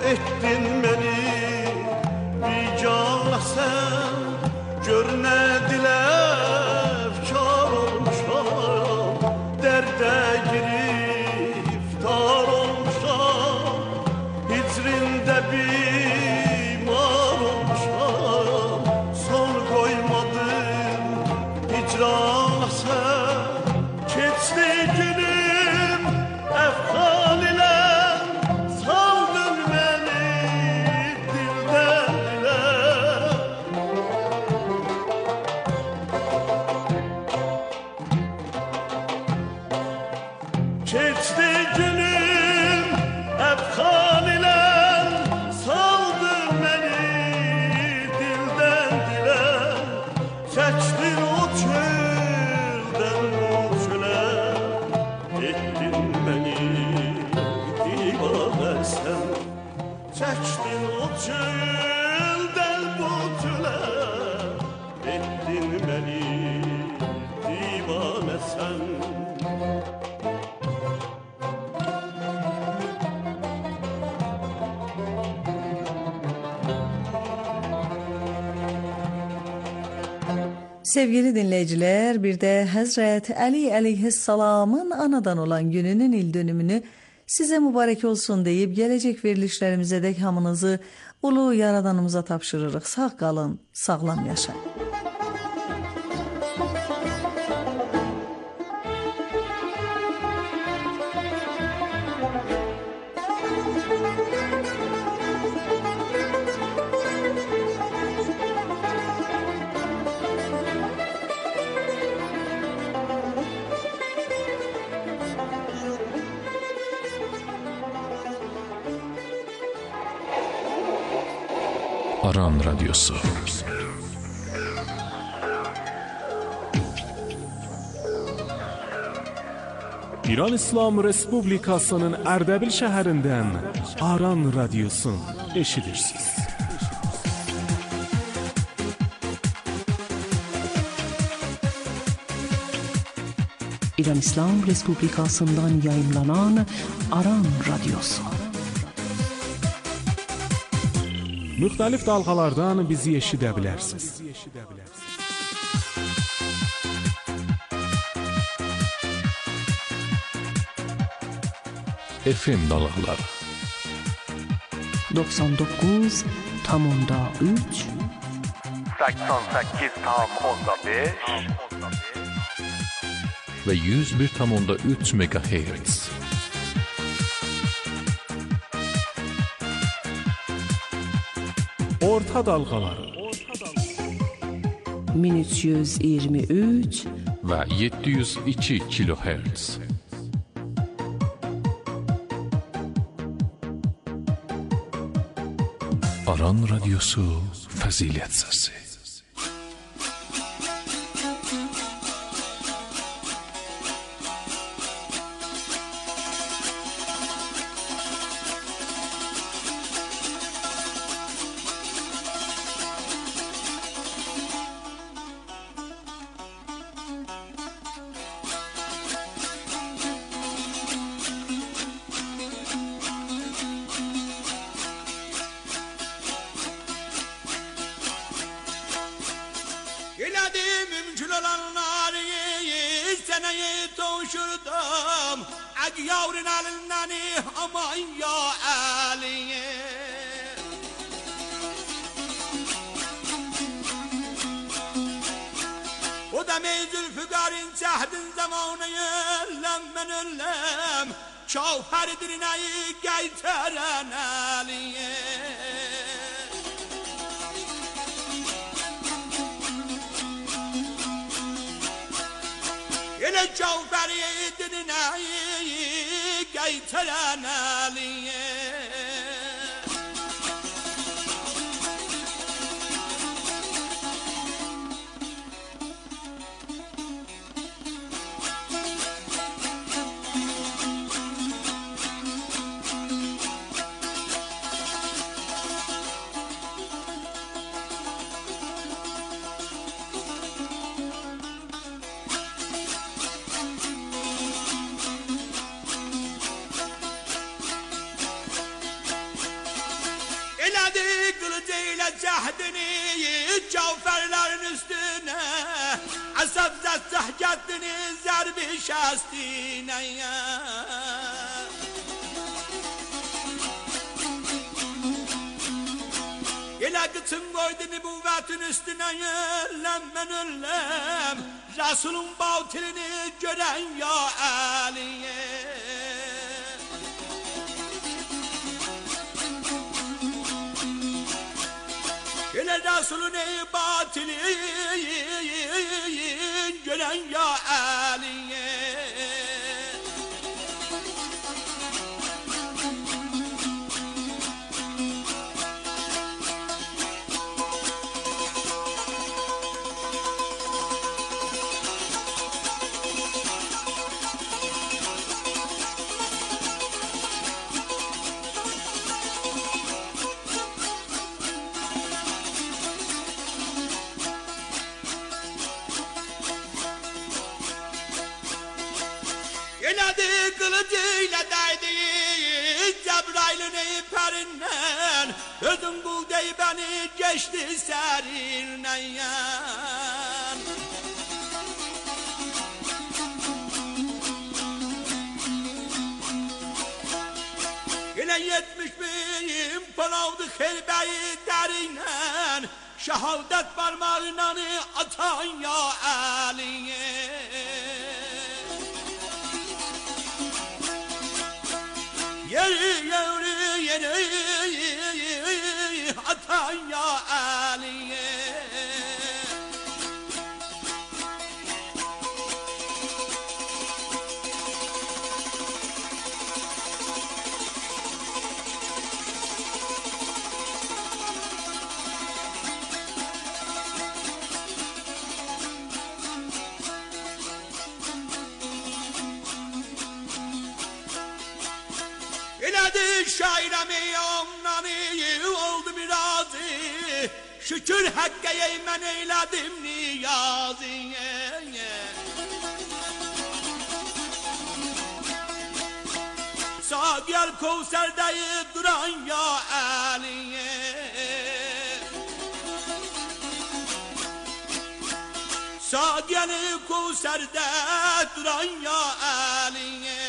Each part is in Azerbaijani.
ettin beni vicana sen. Gör ne dilefkar olmuşam, derde giriftar olmuşam. Hicrində bimar olmuşam, son koymadım hicrana sen. Keçdi günüm efkan ile, saldın beni dilden dile. Keçdi günüm efkan ile, saldın beni dilden dile. Seçtin o çölden o çöle, ettin beni divane sen. Seçtin o çölden bu çöle, ettin beni divane sen. Sevgili dinleyiciler, bir de Hazreti Ali aleyhisselamın anadan olan gününün il dönümünü size mübarek olsun deyip gelecek verilişlerimize dek hamınızı ulu yaradanımıza tapşırırıq. Sağ kalın, sağlam yaşayın. Aran Radyosu. İran İslam Respublikasının Ərdəbil şəhərindən Aran Radyosu eşidirsiniz. İran İslam Respublikasından yayınlanan Aran Radyosu. Müxtəlif dalğalardan bizi eşidə bilərsiniz. FM dalğaları 99,3 88,5 ve 101,3 MHz. Orta dalğaları 1323 ve 702 kHz. Aran Radyosu Fəzilət Səsi. Eledi kılıcıyla cahdini Cavferlerin üstüne Asaf zassah caddini Zerbi şastine Ele kıçın koydu nübüvvetin üstüne Öllem ben öllem Resulün bautilini gören ya Aliye Ele Resulün batili gören ya Aliye Eledi kılıcıyla değdi Cebrail'in iperinden Ödüm bul dey beni geçti serinle Yine 70 bin palavdı helbeyi derinen Şehadet parmağıyla atan ya Aliye Yeri atan ya Aliye Eledi şairemi onları oldu birazı Şükür Hakk'a yemen eyledim niyazı Sağ gel Kevser'de duran ya Aliye Sağ gel Kevser'de duran ya Aliye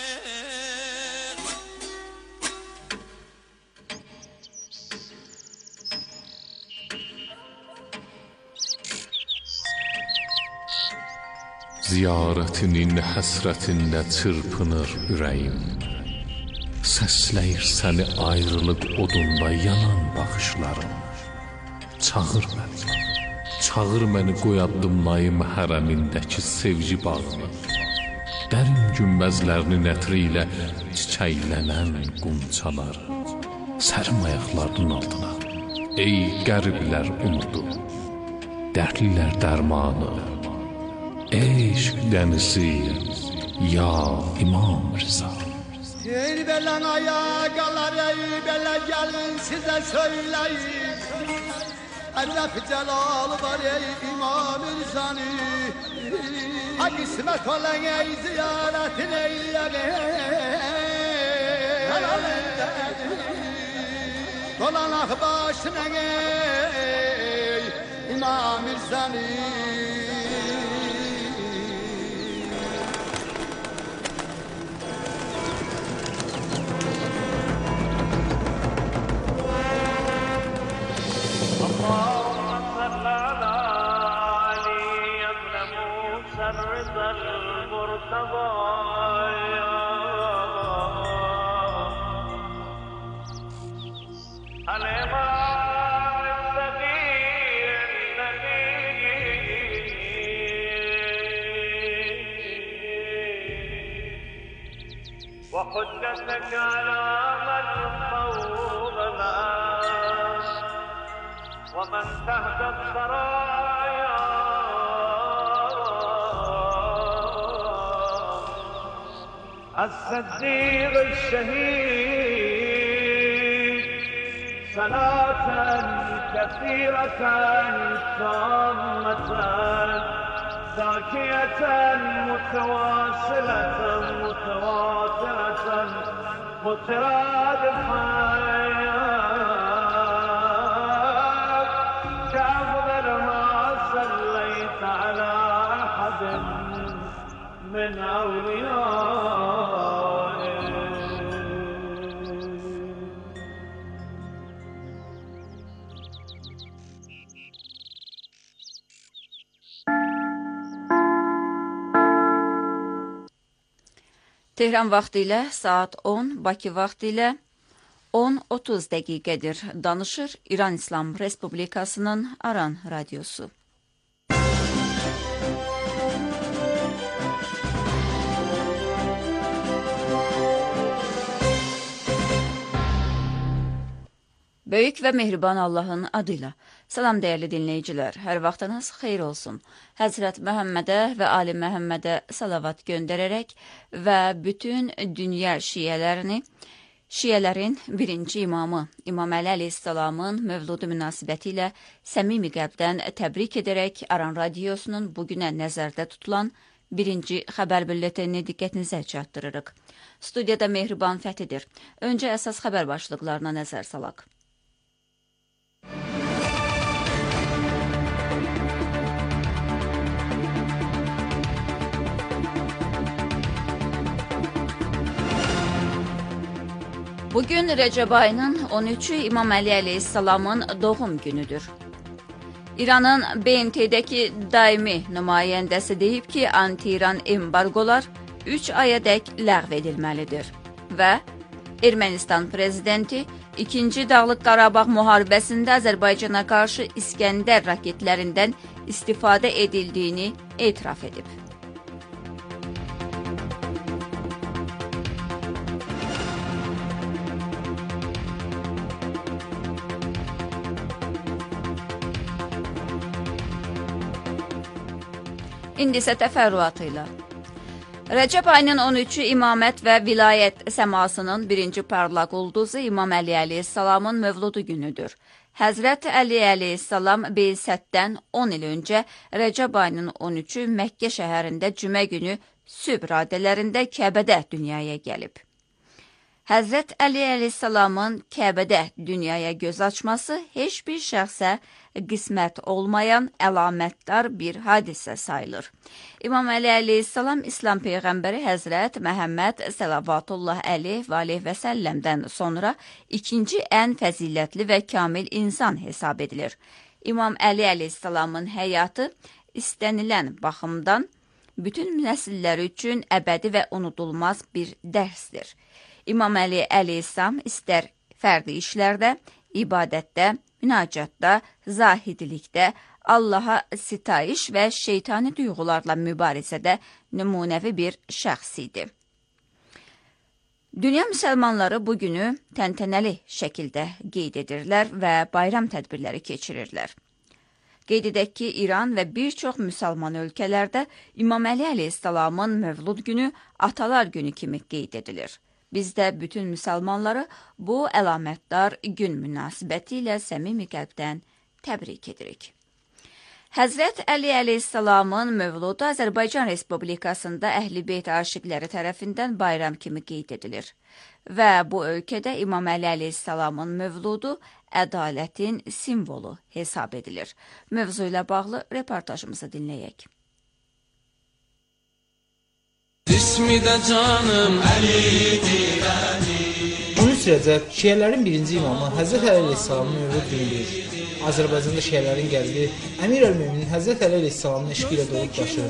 Ziyaretinin həsrətində çırpınır ürəyim Səsləyir səni ayrılıq odunda yanan baxışlarım Çağır məni qoy addımlayım hərəmindəki sevgi bağını Dərin günbəzlərinin ətri ilə çiçəklənən qunçalar Sərim ayaqlarının altına Ey qəriblər umudu Dərdlilər dərmanı Eşq denizi ya İmam Rıza Ey belen ayakalar ey bele gelin size söyleyeyim Ellef celal var ey İmam Rıza'nı Ha kısmet olan ey ziyaretin eyleyeyim Dolanak başına ey İmam Rıza'nı وحجتك على من فوق الناس ومن تحت الثرايا الصديق الشهيد صلاة كثيرة تامة زاكية متواصلة متواترة مترادفة من أوليائه. Tehran vaxtı ilə saat 10, Bakı vaxtı ilə 10:30 dəqiqədir. Danışır İran İslam Respublikasının Aran radiosu. Böyük və mehriban Allahın adıyla. Salam dəyərli dinləyicilər, hər vaxtınız xeyir olsun. Həzrət Məhəmmədə və Ali Məhəmmədə salavat göndərərək və bütün dünya şiyələrin birinci imamı İmam Əli əleyhissalamın mövludu münasibəti ilə səmimi qəlbdən təbrik edərək Aran radiosunun bugünə nəzərdə tutulan birinci xəbər bülletenini diqqətinizə çatdırırıq. Studiyada Mehriban Fəthidir. Öncə əsas xəbər başlıqlarına nəzər salaq. Bugün Rəcəb ayının 13-ü İmam Əli əleyhissalamın doğum günüdür. İranın BMT-dəki daimi nümayəndəsi deyib ki, anti-İran embargolar 3 ayadək ləğv edilməlidir. Və Ermənistan prezidenti 2-ci Dağlıq Qarabağ müharibəsində Azərbaycana qarşı İskəndər raketlərindən istifadə edildiyini etiraf edib. İndi isə təfərrüatı ilə. Rəcəb ayının 13-ü imamət və vilayət səmasının birinci parlaq ulduzu İmam Əli əleyhissalamın mövludu günüdür. Həzrət Əli əleyhissalam Beysətdən 10 il öncə Rəcəb ayının 13-ü Məkkə şəhərində cümə günü sübh radələrində Kəbədə dünyaya gəlib. Həzrət Əli əleyhissalamın Kəbədə dünyaya göz açması heç bir şəxsə qismət olmayan əlamətdar bir hadisə sayılır. İmam Əli əleyhissalam İslam Peyğəmbəri Həzrət Məhəmməd Səlavatullah əleyh və aleyh və səlləmdən sonra ikinci ən fəzilətli və kamil insan hesab edilir. İmam Əli əleyhissalamın həyatı istənilən baxımdan bütün nəsillər üçün əbədi və unudulmaz bir dərsdir. İmam Əli əleyhissalam istər fərdi işlərdə, ibadətdə, münacatda, zahidlikdə, Allaha sitayiş və şeytani duyğularla mübarizədə nümunəvi bir şəxs idi. Dünya müsəlmanları bu günü təntənəli şəkildə qeyd edirlər və bayram tədbirləri keçirirlər. Qeyd edək ki, İran və bir çox müsəlman ölkələrdə İmam Əli əleyhissalamın mövlud günü Atalar günü kimi qeyd edilir. Biz də bütün müsəlmanları bu əlamətdar gün münasibəti ilə səmimi qəlbdən təbrik edirik. Həzrət Əli əleyhissalamın mövludu Azərbaycan Respublikasında Əhl-i Beyt aşiqləri tərəfindən bayram kimi qeyd edilir. Və bu ölkədə İmam Əli əleyhissalamın mövludu ədalətin simvolu hesab edilir. Mövzu ilə bağlı reportajımızı dinləyək. İsmi də canım Əlidir, Əli. 13 Rəcəb şiələrin birinci imamı Həzrət Əli əleyhissalamın mövlud günüdür. Azərbaycanda şiələrin qəlbi Əmir əl-Möminin Həzrət Əli əleyhissalamın eşqi ilə dolub daşır.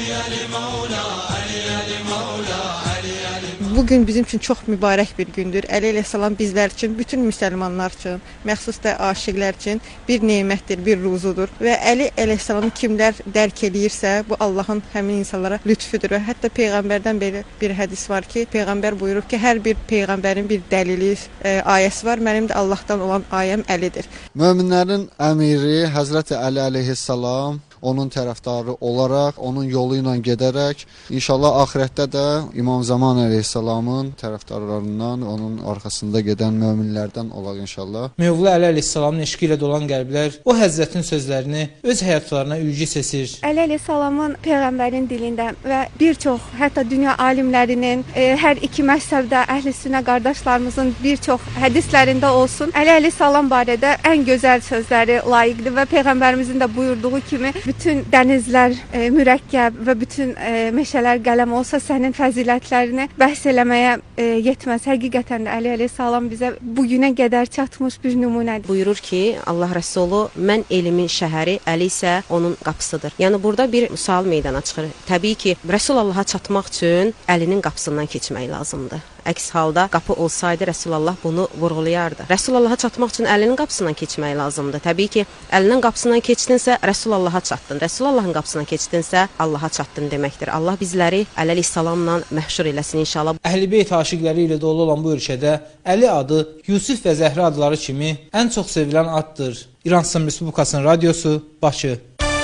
Bugün bizim üçün çox mübarək bir gündür. Əli əleyhissalam bizlər üçün, bütün müsəlmanlar üçün, məxsus da aşiqlər üçün bir nemətdir, bir ruzudur. Və Əli əleyhissalamı kimlər dərk eləyirsə, bu Allahın həmin insanlara lütfüdür. Və hətta Peyğəmbərdən belə bir hədis var ki, Peyğəmbər buyurub ki, hər bir Peyğəmbərin bir dəlili, ayəsi var. Mənim də Allahdan olan ayəm Əlidir. Möminlərin əmiri Həzrəti Əli əleyhissalam onun tərəfdarı olaraq, onun yolu ilə gedərək, inşallah axirətdə də İmam Zaman əleyhissalamın tərəfdarlarından, onun arxasında gedən möminlərdən olaq inşallah. Mövla Əli əleyhissalamın eşqi ilə dolan qəlblər o Həzrətin sözlərini öz həyatlarına ülgü seçir. Əli əleyhissalamın Peyğəmbərin dilində və bir çox, hətta dünya alimlərinin, hər iki məzhəbdə əhl-i-sünnə qardaşlarımızın bir çox hədislərində olsun, Əli əleyhissalam barədə ən gözəl sözləri layiqdir və Peyğəmbərimizin də buyurduğu kimi bütün dənizlər mürəkkəb və bütün meşələr qələm olsa sənin fəzilətlərini bəhs eləməyə yetməz. Həqiqətən də Əli əleyhissalam bizə bu günə qədər çatmış bir nümunədir. Buyurur ki, Allah Rəsulu, mən elimin şəhəri, Əli isə onun qapısıdır. Yəni burada bir sual meydana çıxır. Təbii ki, Rəsul Allaha çatmaq üçün Əlinin qapısından keçmək lazımdır. Əks halda qapı olsaydı Rəsulallah bunu vurğulayardı. Rəsulallaha çatmaq üçün Əlinin qapısından keçmək lazımdır. Təbii ki, Əlinin qapısından keçdinsə Rəsulallaha çatdın. Rəsulallahın qapısından keçdinsə Allaha çatdın deməkdir. Allah bizləri Əli əleyhissalamla məhşur eləsin inşallah. Əhl-i-Beyt aşiqləri ilə dolu olan bu ölkədə Əli adı Yusif və Zəhra adları kimi ən çox sevilən addır. İran İslam Respublikasının radiosu, Bakı.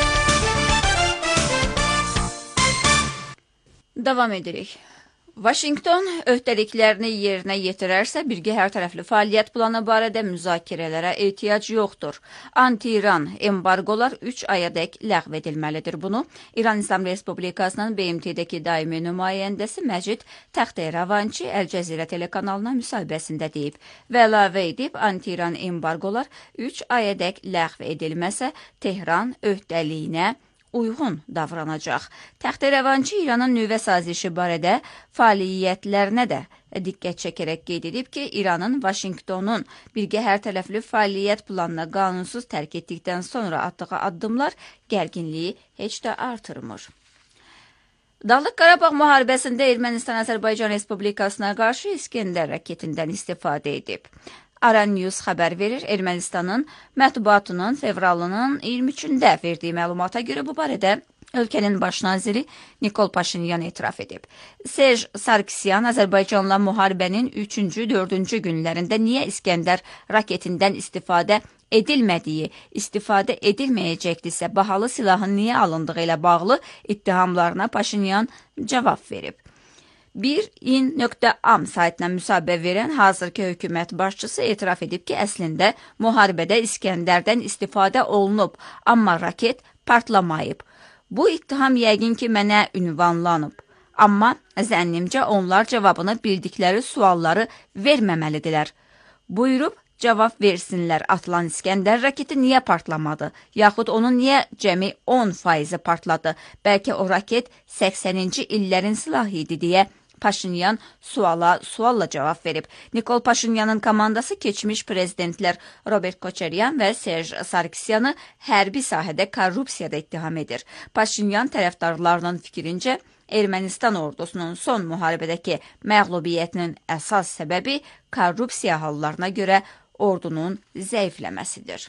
Davam edirik. Vaşinqton öhdəliklərini yerinə yetirərsə, birgə hər tərəfli fəaliyyət planı barədə müzakirələrə ehtiyac yoxdur. Anti-İran embargolar 3 ayadək ləğv edilməlidir. Bunu İran İslam Respublikasının BMT-dəki daimi nümayəndəsi Məcid Taxteravançi Əl-Cəzirə telekanalına müsahibəsində deyib və əlavə edib, anti-İran embargolar 3 ayadək ləğv edilməsə, Tehran öhdəliyinə uyğun davranacaq. Taxteravançi İranın nüvə sazişi barədə fəaliyyətlərinə də diqqət çəkərək qeyd edib ki, İranın Vaşinqtonun birgə hər tərəfli fəaliyyət planına qanunsuz tərk etdikdən sonra atdığı addımlar gərginliyi heç də artırmır. Dağlıq Qarabağ müharibəsində Ermənistan Azərbaycan Respublikasına qarşı İskəndər raketindən istifadə edib. Aran News xəbər verir, Ermənistanın mətbuatının fevralının 23-də verdiyi məlumata görə bu barədə ölkənin baş naziri Nikol Paşinyan etiraf edib. Serj Sarkisyan Azərbaycanla müharibənin 3-cü, 4-cü günlərində niyə İskəndər raketindən istifadə edilməyəcəkdirsə, bahalı silahın niyə alındığı ilə bağlı ittihamlarına Paşinyan cavab verib. 1in.am saytına müsahibə verən hazırki hökumət başçısı etiraf edib ki, əslində müharibədə İskəndərdən istifadə olunub, amma raket partlamayıb. Bu ittiham yəqin ki, mənə ünvanlanıb. Amma zənnimcə onlar cavabını bildikləri sualları verməməlidirlər. Buyurub, cavab versinlər, atılan İskəndər raketi niyə partlamadı, yaxud onun niyə cəmi 10% partladı, bəlkə o raket 80-ci illərin silahı idi deyə Paşinyan sualla cavab verib. Nikol Paşinyanın komandası keçmiş prezidentlər Robert Koçaryan və Serj Sarkisyanı hərbi sahədə korrupsiyada ittiham edir. Paşinyan tərəfdarlarının fikrincə, Ermənistan ordusunun son müharibədəki məğlubiyyətinin əsas səbəbi korrupsiya hallarına görə ordunun zəifləməsidir.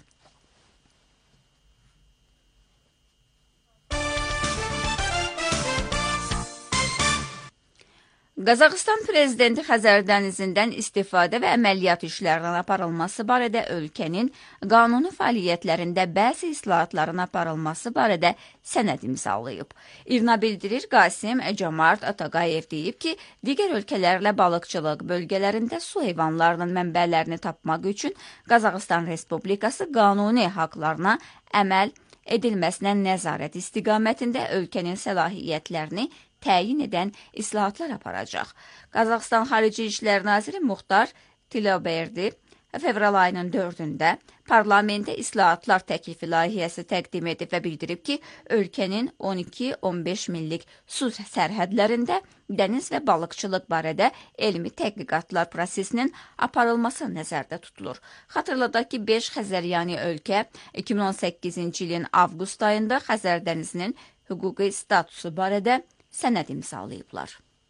Qazaxıstan prezidenti Xəzər dənizindən istifadə və əməliyyat işlərinin aparılması barədə ölkənin qanuni fəaliyyətlərində bəzi islahatların aparılması barədə sənəd imzalayıb. İRNA bildirir, Qasim Camart Ataqayev deyib ki, digər ölkələrlə balıqçılıq bölgələrində su heyvanlarının mənbələrini tapmaq üçün Qazaxıstan Respublikası qanuni haqlarına əməl edilməsinə nəzarət istiqamətində ölkənin səlahiyyətlərini təyin edən islahatlar aparacaq. Qazaxıstan Xarici İşlər Naziri Muxtar Tiloberdi fevral ayının 4-də parlamentə islahatlar təklifi layihəsi təqdim edib və bildirib ki, ölkənin 12-15 millik su sərhədlərində dəniz və balıqçılıq barədə elmi tədqiqatlar prosesinin aparılması nəzərdə tutulur. Xatırladaq ki, 5 Xəzəryani ölkə 2018-ci ilin avqust ayında Xəzər dənizinin hüquqi statusu barədə sənəd imzalayıblar.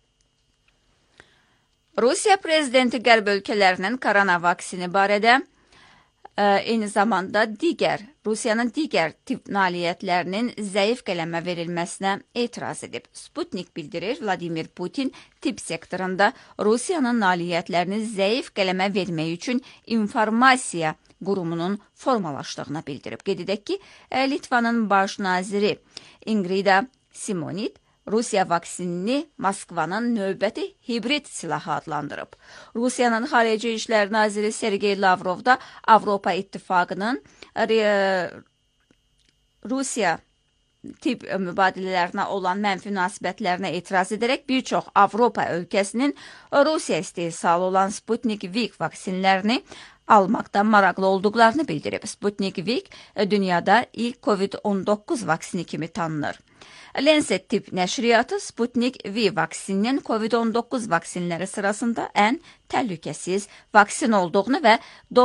Rusiya prezidenti qərb ölkələrinin korona vaksini barədə eyni zamanda Rusiyanın digər tibb nailiyyətlərinin zəif qələmə verilməsinə etiraz edib. Sputnik bildirir, Vladimir Putin tibb sektorunda Rusiyanın nailiyyətlərini zəif qələmə vermək üçün informasiya qurumunun formalaşdığını bildirib. Qeyd edək ki, Litvanın baş naziri Ingrida Simonit Rusiya vaksinini Moskvanın növbəti hibrid silahı adlandırıb. Rusiyanın Xarici İşlər Naziri Sergey Lavrov da Avropa İttifaqının Rusiya tibb mübadilələrinə olan mənfi münasibətlərinə etiraz edərək bir çox Avropa ölkəsinin Rusiya istehsalı olan Sputnik V vaksinlərini almaqda maraqlı olduqlarını bildirib. Sputnik V dünyada ilk COVID-19 vaksini kimi tanınır. Lancet Tip nəşriyyatı Sputnik V vaksininin COVID-19 vaksinləri sırasında ən təhlükəsiz vaksin olduğunu və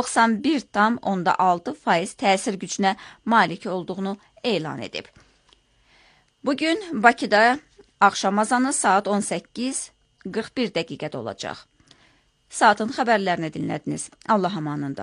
91,6% təsir gücünə malik olduğunu elan edib. Bugün Bakıda axşam azanı saat 18:41 dəqiqədə olacaq. Saatın xəbərlərini dinlədiniz. Allah amanında.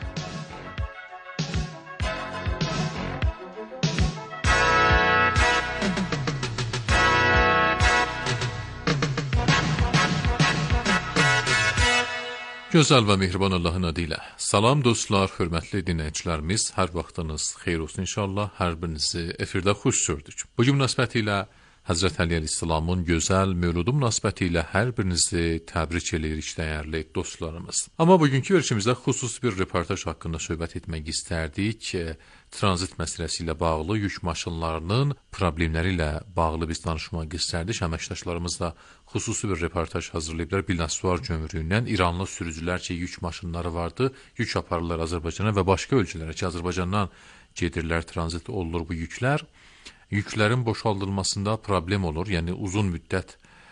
Gözəl və mehriban Allahın adı ilə. Salam dostlar, hörmətli dinləyicilərimiz, hər vaxtınız xeyir olsun inşallah. Hər birinizi efirdə xoş gördük. Bugün münasibəti ilə Həzrət Əli əleyhissalamın gözəl mövludu münasibəti ilə hər birinizi təbrik edirik dəyərli dostlarımız. Amma bugünkü verilişimizdə xüsusi bir reportaj haqqında söhbət etmək istərdik. Tranzit məsələsi ilə bağlı, yük maşınlarının problemləri ilə bağlı biz danışmaq istərdik. Əməkdaşlarımız da xüsusi bir reportaj hazırlayıblar. Biləsuvar gömrüyündən İranlı sürücülər ki, yük maşınları vardı, yük aparırlar Azərbaycana və başqa ölkələrə ki, Azərbaycandan gedirlər, tranzit olunur bu yüklər. Yüklərin boşaldılmasında problem olur, yəni uzun müddət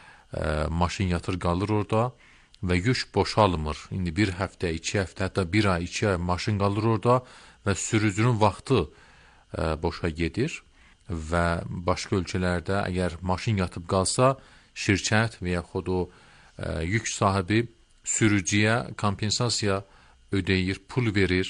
maşın yatır qalır orada və yük boşalmır. İndi bir həftə, 2 həftə, hətta 1 ay, 2 ay maşın qalır orada və sürücünün vaxtı boşa gedir və başqa ölkələrdə əgər maşın yatıb qalsa, şirkət və yaxud o yük sahibi sürücüyə kompensasiya ödəyir, pul verir,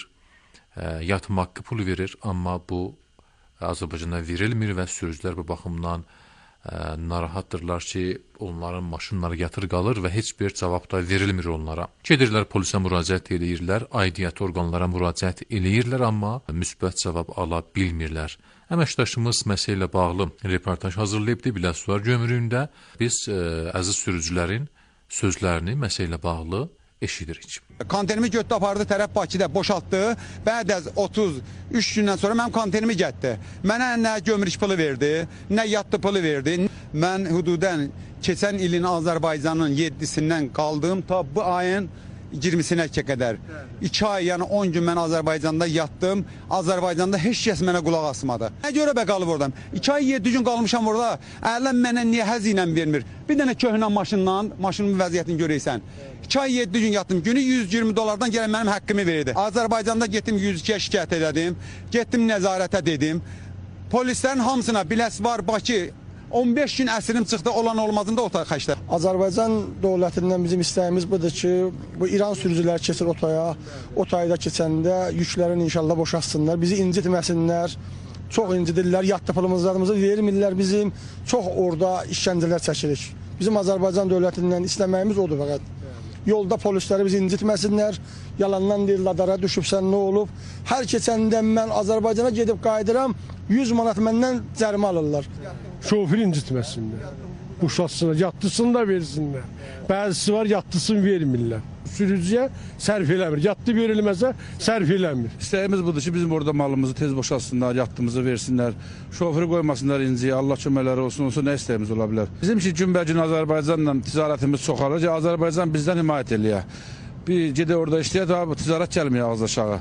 yatma haqqı pul verir, amma bu Azərbaycana verilmir və sürücülər bu baxımdan narahatdırlar ki, onların maşınları yatır qalır və heç bir cavab da verilmir onlara. Gedirlər polisə müraciət eləyirlər, aidiyyəti orqanlara müraciət eləyirlər, amma müsbət cavab ala bilmirlər. Əməkdaşımız məsələ ilə bağlı reportaj hazırlayıbdı Biləsuvar gömrüyündə. Biz əziz sürücülərin sözlərini məsələ ilə bağlı eşidirik. Kontenimi götdü apardı tərəf Bakıda boşaltdı. Bəd az 33 gündən sonra mənim kontenimi getdi. Mənə nə gömrük pulu verdi, nə yatdı pulu verdi. Mən hududən keçən ilin Azərbaycanın 7-sindən qaldım ta bu ayın 20-sinə qədər. 2 ay, yəni 10 gün mən Azərbaycanda yatdım. Azərbaycanda heç kəs mənə qulaq asmadı. Nə görə bə qalıb oradan? 2 ay 7 gün qalmışam orada. Ələm mənə niyə həzinə vermir? Bir dənə köhnə maşınla, maşının vəziyyətini görəysən. 2 ay 7 gün yatdım. Günü $120 gələn mənim haqqımı verirdi. Azərbaycanda getdim 102-yə şikayət elədim. Getdim nəzarətə dedim. Polislərin hamısına Biləsuvar, Bakı 15 gün əsrim çıxdı, olan olmazında otaq xəşdə. Azərbaycan dövlətindən bizim istəyimiz budur ki, bu İran sürücülər keçir otaya, otayda keçəndə yüklərin inşallah boşaltsınlar, bizi incitməsinlər, çox incidirlər, yatdı pulumuzu vermirlər bizim, çox orada işgəncələr çəkirik. Bizim Azərbaycan dövlətindən istəməyimiz odur fəqət. Yolda polisləri bizi incitməsinlər, yalandan deyir, ladara düşübsən, nə olub? Hər keçəndə mən Azərbaycana gedib qayıdıram, 100 manat məndən cərimə alırlar. Şoför incitməsinlər, boşaltsınlar, yattısını da versinlər. Bəzisi var, yattısını vermirlər. Sürücüyə sərf eləmir, yatdı verilməsə sərf eləmir. İstəyimiz budur ki, bizim orada malımızı tez boşaltsınlar, yattığımızı versinlər. Şoförü qoymasınlar inciyə, Allah köməkləri olsun, nə istəyimiz ola bilər. Bizim ki, günbəgün Azərbaycanla ticarətimiz çoxalır ki, Azərbaycan bizdən himayət eləyək. Bir gedə orada işləyək, daha ticarət gəlməyək ağız aşağı.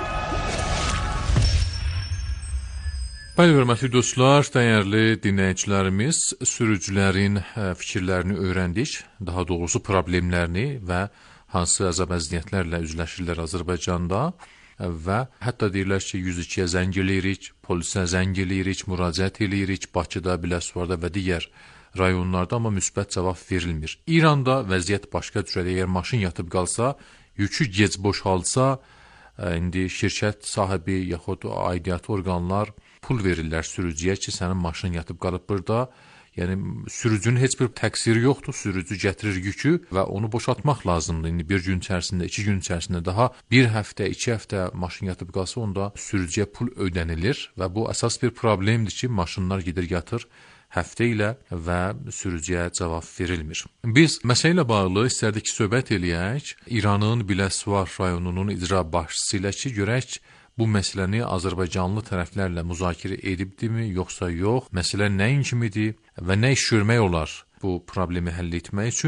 Bəli, hörmətli dostlar, dəyərli dinləyicilərimiz, sürücülərin fikirlərini öyrəndik, daha doğrusu problemlərini və hansı əzab-əziyyətlərlə üzləşirlər Azərbaycanda və hətta deyirlər ki, 102-yə zəng eləyirik, polisə zəng eləyirik, müraciət eləyirik, Bakıda, Biləsuvarda və digər rayonlarda, amma müsbət cavab verilmir. İranda vəziyyət başqa cürədə, əgər maşın yatıb qalsa, yükü gec boşalsa, indi şirkət sahibi yaxud aidiyyəti orqanlar pul verirlər sürücüyə ki, sənin maşın yatıb qalıb burada. Yəni, sürücünün heç bir təqsiri yoxdur. Sürücü gətirir yükü və onu boşaltmaq lazımdır. İndi bir gün içərisində, 2 gün içərisində daha bir həftə, 2 həftə maşın yatıb qalsa, onda sürücüyə pul ödənilir və bu əsas bir problemdir ki, maşınlar gedir yatır həftə ilə və sürücüyə cavab verilmir. Biz məsələ ilə bağlı istərdik ki, söhbət eləyək. İranın Biləsuvar rayonunun icra başçısı ilə ki, görək bu məsələni Azərbaycanlı tərəflərlə müzakirə edibdimi, yoxsa yox? Məsələ nəyin kimidir və nə iş görmək olar bu problemi həll etmək üçün?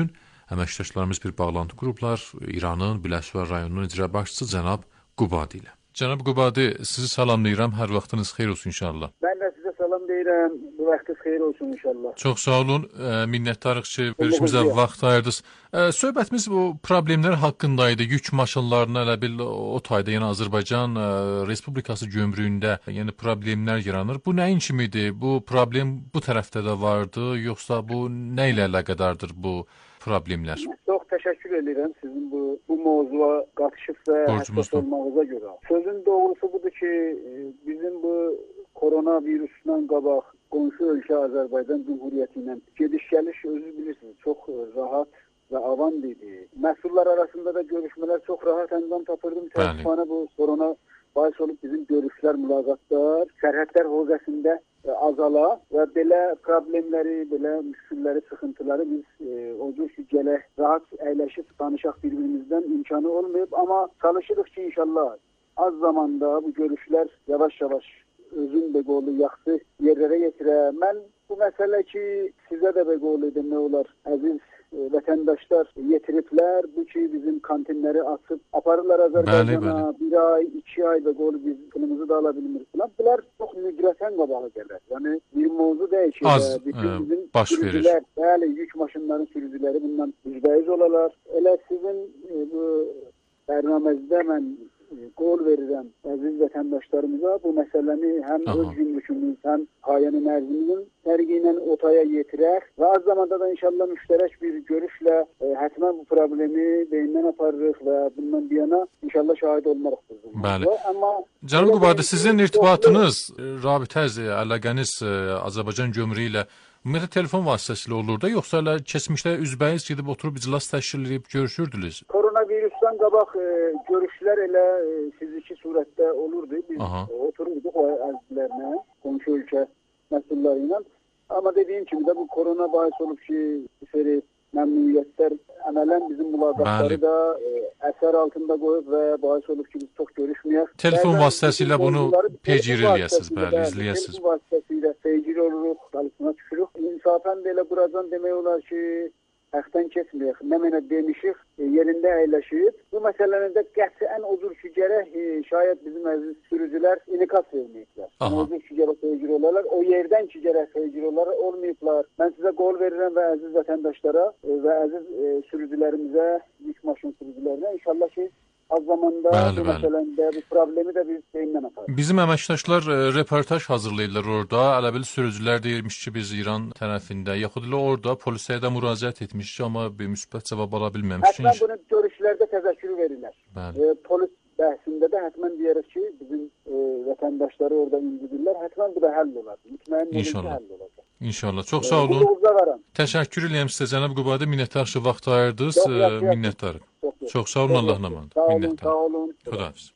əməkdaşlarımız bir bağlantı qurublar İranın Biləsuvar rayonunun icra başçısı cənab Qubadi ilə. Cənab Qubadi, sizi salamlayıram. Hər vaxtınız xeyir olsun inşallah. Mən də sizə salam deyirəm. Bu vaxtınız xeyir olsun inşallah. Çox sağ olun. Minnətdarıq ki, görüşümüzə vaxt ayırdınız. Söhbətimiz bu problemlər haqqında idi. Yük maşınlarına elə bil o tayda, yəni Azərbaycan Respublikası gömrüyündə yəni problemlər yaranır. Bu nəyin kimidir? Bu problem bu tərəfdə də vardı, yoxsa bu nə ilə əlaqədardır bu problemlər? Çox təşəkkür edirəm sizin bu mövzuya qatışıb və həssas olmağınıza görə. Sözün doğrusu budur ki, bizim bu koronavirusdan qabaq qonşu ölkə Azərbaycan Cümhuriyyəti ilə gediş-gəliş özünüz bilirsiniz, çox rahat və avan idi. Məhsullar arasında da görüşmələr çox rahat əncam tapırdı. Təəssüfənə bu korona bahis olub bizim görüşlər, mülaqatlar, sərhədlər hövzəsində azala və belə problemləri, belə müşkülləri, sıxıntıları biz o cür ki, gələk rahat əyləşib danışaq bir-birimizdən imkanı olmayıb. Amma çalışırıq ki, inşallah az zamanda bu görüşlər yavaş-yavaş özün də qolu yaxşı yerlərə yetirə. Mən bu məsələ ki, sizə də də qolu demək olar, əziz vətəndaşlar yetiriblər. Bu ki, bizim kantinləri açıb aparırlar Azərbaycana. Bir ay, 2 ay da qolu biz pulumuzu da ala bilmirik falan. Bunlar çox müdrəsən qabağa gələr. Yəni bir mövzu deyil ki, bütün bizim sürücülər, bəli, yük maşınların sürücüləri bundan %100 olarlar. Elə sizin bu bərnaməzdə mən qol verirəm əziz vətəndaşlarımıza bu məsələni həm öz günlükümüz, həm Hayənin ərzimizin tərqi ilə otaya yetirək və az zamanda da inşallah müştərək bir görüşlə həttəmən bu problemi beyindən aparırıq və bundan bir yana inşallah şahid olmarıq. Bəli. Cənab Qubadi, sizin irtibatınız, rabitəz, əlaqəniz Azərbaycan gömrüyü ilə ümumiyyətlə telefon vasitəsilə olur da, yoxsa elə keçmişdə üzbəyiz gedib oturub iclas təşkil edib görüşürdünüz? Koronavirusdan qabaq görüşlər elə fiziki surətdə olurdu. Biz otururduq o ərzlərlə, qonşu ölkə məsulları ilə. Amma dediyim kimi də bu korona bahis olub ki, bir seri məmnuniyyətlər əmələn bizim mülaqatları da əsər altında qoyub və bahis olub ki, biz çox görüşməyək. Telefon vasitəsilə bunu peycir eləyəsiniz, bəli, izləyəsiniz. Telefon vasitəsilə peycir oluruq, dalısına düşürük. İnsafən də elə buradan demək olar ki, həqdən keçməyək, nə mənə demişik, yerində əyləşib. Bu məsələnin də qətiən odur ki, gərək şayət bizim əziz sürücülər inikas verməyiblər. Odur ki, gərək tecir olarlar. O yerdən ki, gərək tecir olarlar, olmayıblar. Mən sizə qol verirəm və əziz vətəndaşlara və əziz sürücülərimizə, yük maşın sürücülərinə inşallah ki, az zamanda bu məsələndə, bu problemi də biz beyindən aparır. Bizim əməkdaşlar reportaj hazırlayırlar orada. Elə bil sürücülər deyirmiş ki, biz İran tərəfində, yaxud elə orada polisə də müraciət etmişik, amma bir müsbət cavab ala bilməmişik. Hətta bunu görüşlərdə təzəkkürü verirlər. Polis bəhsində də həttəmən deyərək ki, bizim vətəndaşları orada incidirlər. Həttəmən bu da həll olar. Mütməyin olun ki, həll olacaq. İnşallah. Çox sağ olun. Təşəkkür edirəm sizə, cənab Qubadi. Minnətdar ki, vaxt ayırdınız. Minnətdarım. Çox sağ olun, Allahın amanı. Minnətdar. Sağ olun. Xudahafiz.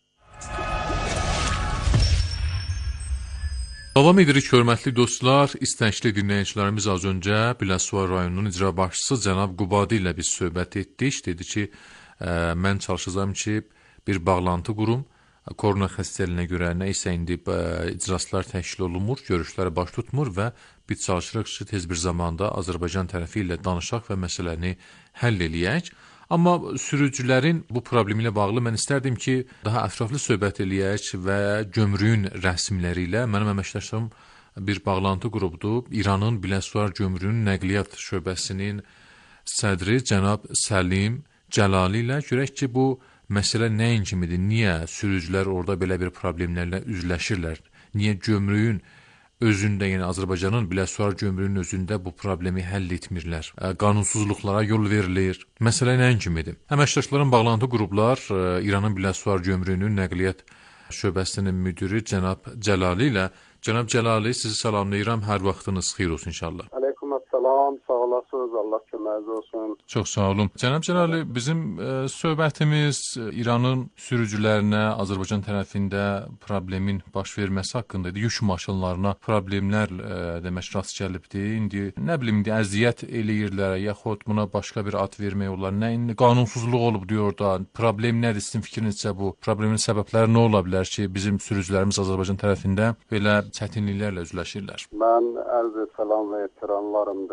Davam edirik, hörmətli dostlar. İstəncli dinləyicilərimiz az öncə Biləsuvar rayonunun icra başçısı cənab Qubadi ilə biz söhbət etdik. Dedi ki, mən çalışacağam ki, bir bağlantı qurum. Korona xəstəliyinə görə nə isə indi iclaslar təşkil olunmur, görüşləri baş tutmur və biz çalışırıq ki, tez bir zamanda Azərbaycan tərəfi ilə danışaq və məsələni həll eləyək. Amma sürücülərin bu problemi ilə bağlı mən istərdim ki, daha ətraflı söhbət eləyək və gömrüyün rəsmləri ilə mənim əməkdaşlarım bir bağlantı qurubdur. İranın Biləsuvar gömrüyünün nəqliyyat şöbəsinin sədri cənab Səlim Cəlali ilə görək ki, bu məsələ nəyin kimidir? Niyə sürücülər orada belə bir problemlərlə üzləşirlər? Niyə gömrüyün özündə, yəni Azərbaycanın Biləsuvar gömrüyünün özündə bu problemi həll etmirlər? Qanunsuzluqlara yol verilir. Məsələ nəyin kimidir? Əməkdaşların bağlantı qruplar İranın Biləsuvar gömrüyünün nəqliyyat şöbəsinin müdiri cənab Cəlali ilə. Cənab Cəlali, sizi salamlayıram. Hər vaxtınız xeyir olsun inşallah. Salam, sağ olasınız, Allah köməyiniz olsun. Çox sağ olun. Cənab Cəlali, bizim söhbətimiz İranın sürücülərinə Azərbaycan tərəfində problemin baş verməsi haqqında idi. Yük maşınlarına problemlər demək rast gəlibdi. İndi nə bilim, indi əziyyət eləyirlər, yaxud buna başqa bir ad vermək olar. Nə qanunsuzluq olub deyə orada. Problem nədir sizin fikrinizcə bu? Problemin səbəbləri nə ola bilər ki, bizim sürücülərimiz Azərbaycan tərəfində belə çətinliklərlə üzləşirlər? Mən ərz salam və ehtiramlarımdır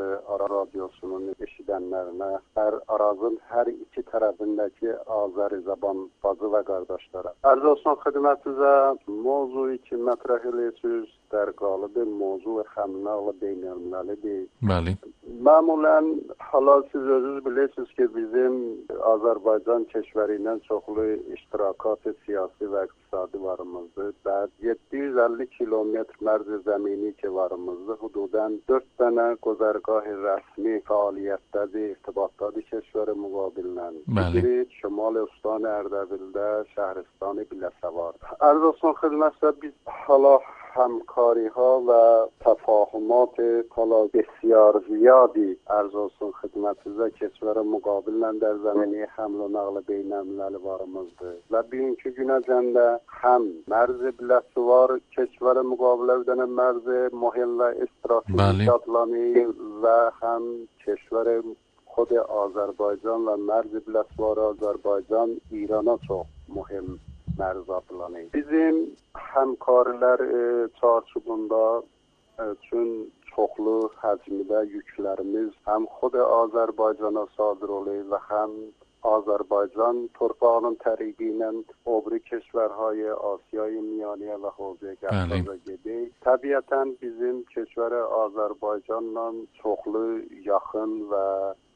Aran Radyosu'nun eşidenlerine, her Araz'ın her iki tarafındaki Azeri-Zaman bazı ve kardeşlere. Arz olsun hizmetinize mevzu ki mətrah edirsiniz, dərqalıdır, mevzu ve həmnalı beynəlməlidir. Bəli. Məmulən, hala siz özünüz bilirsiniz ki, bizim Azərbaycan keşveriyle çoxlu iştirakat siyasi ve iqtisadi varımızdır. Və 750 kilometr mərzi zəmini ki varımızdır. Hududən 4 dənə qozargah rəsmi fəaliyyətdədir, irtibatdadır keşveri müqabilən. Biri Şimal Üstani Ərdəbildə, Şəhristanı Biləsə var. Arz olsun xidmətsə biz hala همکاری‌ها و تفاهمات حالا بسیار زیادی عرض olsun xidmətinizə کشور مقابلن در زمینه حمل و نقل بین‌المللی varımızdır. Və bugünkü günəcən də həm mərzi biləsi var, کشور مقابل edənə mərzi mühim və stratejik adlanır və həm کشور خود Azərbaycan və mərzi biləsi var Azərbaycan İrana çox mühim mərz adlanır. Bizim həmkarlar çarçubunda üçün çoxlu həcmdə yüklərimiz həm xod Azərbaycana sadır olur və həm Azərbaycan torpağının təriqi ilə obri keşvərhay Asiyayı Miyaniyə və Hozya Qəfqaza gedir. Təbiətən bizim keşvərə Azərbaycanla çoxlu yaxın və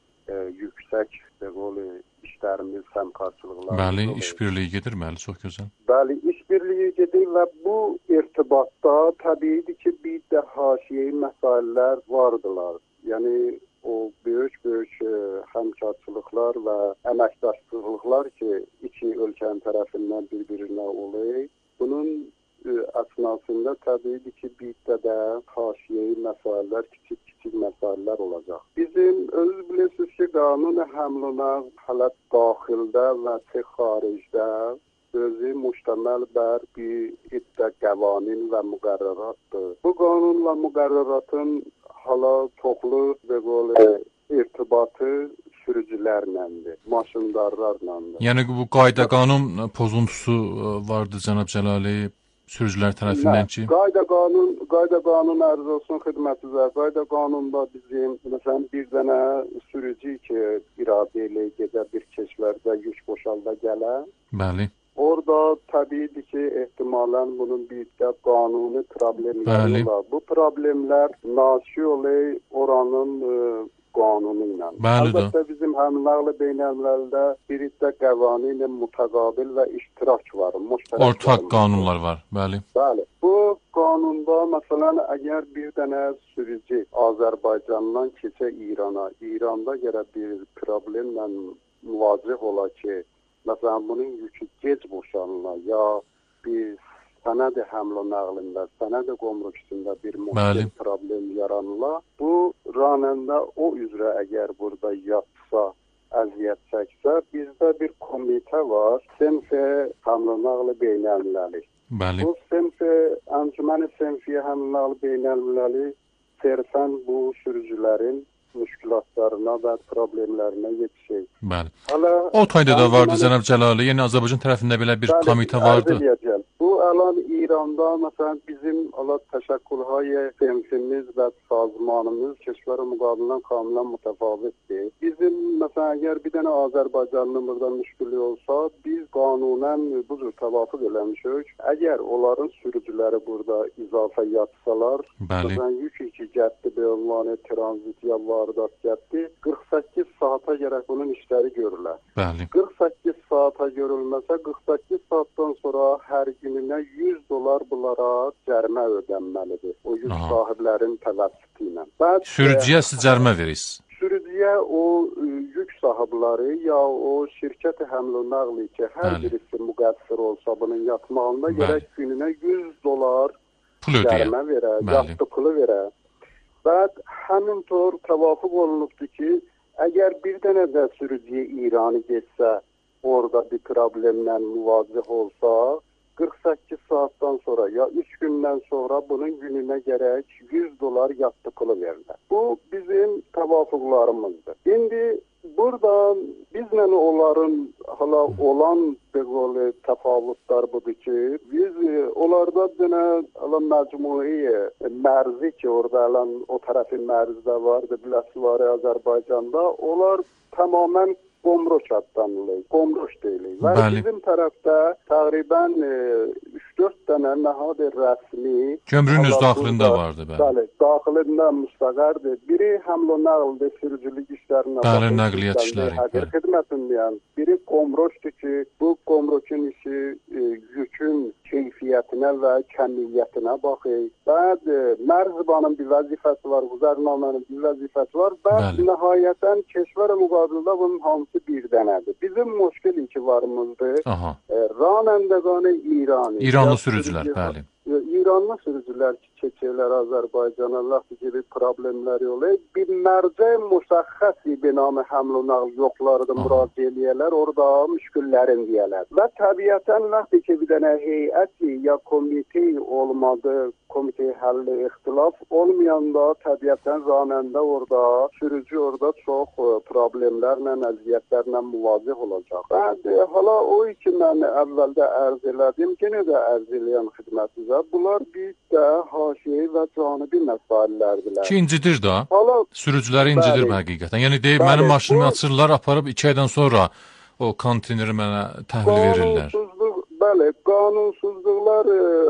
yüksək işlərimiz, həmkarçılıqlarımız Bəli, işbirliyi gedirməli, çox gözəl. Bəli, işbirliyi gedir və bu irtibatda təbiidir ki, bir də haşiyeyi məsələlər vardılar. Yəni o böyük həmkarçılıqlar və əməkdaşlıqlar ki, iki ölkənin tərəfindən bir-birinə olur. Bunun əsnasında təbiidir ki, bir də haşiyeyi məsələlər, kiçik məsələlər olacaq. Bizim özünüz bilirsiniz ki, qanun həmluna hələ daxildə və xaricdə özü müştəməl bər bir iddə qəvanin və müqərrəratdır. Bu qanun və müqərrəratın hala çoxlu irtibatı sürücülərləndir, maşındarlarlandır. Yəni bu qayda qanun pozuntusu vardı cənab Cəlali sürücülər tərəfindən ki? Qayda qanun arz olsun xidmətinizə. Qayda qanunda bizim məsələn bir dənə sürücü ki, iradə ilə gedə bir keşvərdə yük boşalda gələ. Bəli. Orada təbiidir ki, ehtimalən bunun bir də qanuni problemləri var. Bu problemlər naşi olur oranın qanunu ilə. Əlbəttə bizim həmnaqlı beynəlməldə bir də qəvani ilə mütəqabil və iştirak var. Ortaq qanunlar var, bəli. Bəli. Bu qanunda məsələn əgər bir dənə sürücü Azərbaycandan keçə İrana, İranda görə bir problemlə müvacih ola ki, məsələn bunun yükü gec boşanıla ya bir sənəd-i həml-i nəqlində, sənəd-i qomrukisində bir müxtəlif problem yaranıla, bu ranəndə o üzrə əgər burada yatsa, əziyyət çəksə, bizdə bir komitə var, Senfi həml-i nəqli beynəlməli. Bu Senfi, Əncüməni Senfi həml-i nəqli beynəlməli sərfən bu sürücülərin müşkilatlarına və problemlərinə yetişir. Bəli. O tayda da vardı cənab Cəlali, yəni Azərbaycan tərəfində belə bir komitə vardı. Bu alan İranda məsələn bizim təşəkkülhay temsilimiz və sazmanımız keşvər müqabilən kamilən mütəfavitdir. Bizim məsələn əgər bir dənə Azərbaycanlı burada müşkili olsa, biz qanunən bu cür təvafuq eləmişik. Əgər onların sürücüləri burada izafə yatsalar, məsələn yük iki gətdi bir ünvanı tranzit ya vardat gətdi, 48 saata gərək bunun işləri görülər. 48 saata görülməsə, 48 saatdan sonra hər gününə $100 bunlara cərimə ödənməlidir. O yük sahiblərin təvəssütü ilə. Sürücüyə siz cərimə verirsiniz? Sürücüyə o yük sahibləri ya o şirkət-i həml-i nəqli ki, hər birisi müqəssir olsa bunun yatmağında gərək gününə $100 cərimə verə, yatdı pulu verə. Və həmin tor təvafuq olunubdur ki, əgər bir dənə də sürücüyə İranı geçsə, orada bir problemlə müvacih olsa, 48 saatdan sonra ya 3 gündən sonra bunun gününə gərək $100 yatdı pulu verilir. Bu bizim təvafuqlarımızdır. İndi buradan bizlə onların hala olan təfavütlər budur ki, biz onlarda dünə alan məcmui mərzi ki, orada alan o tərəfin mərzidə vardı, biləsi Azərbaycanda. Onlar tamamən Qomroş adlanılır, Qomroş deyilir. Və bizim tərəfdə təqribən 3-4 dənə nəhad rəsmi Gömrünün daxilində vardı. Bəli, daxilində müstəqərdir. Biri həml və nəqldə sürücülük işlərinə baxır. Nəqliyyat işləri. Həqiqi xidmətindəyən. Biri Qomroşdur ki, bu Qomroşun işi yükün keyfiyyətinə və kəmiyyətinə baxır. Bəzi Mərzbanın bir vəzifəsi var, Quzərnamənin bir vəzifəsi var. Bəzi nəhayətən keşvər müqabilində bunun hamısı bir dənədir. Bizim müşkil iki varımızdır. Ranəndəqanı İranlı sürücülər, bəli. İranlı sürücülər ki, çəkirlər Azərbaycana, lafı gibi problemləri olur. Bir mərcə müşəxxəsi binamı həml-i nəql yoxlarıdır, müraciə eləyərlər, orada müşküllərin deyərlər. Və təbiətən lafı ki, bir dənə heyəti ya komite olmadı, komite həlli ixtilaf olmayanda təbiətən ranəndə orada, sürücü orada çox problemlərlə, əziyyətlərlə müvazih olacaq. Hala o ki, mən əvvəldə ərz elədim, yenə də ərz eləyən xidmətinizə, bunlar bir də haşiyə və canibi məsələlərdirlər. Ki, incidir da, sürücüləri incidir həqiqətən. Yəni, deyib, mənim maşınımı açırlar, aparıb 2 aydan sonra o konteyneri mənə təhvil verirlər. Bəli, qanunsuzluqlar,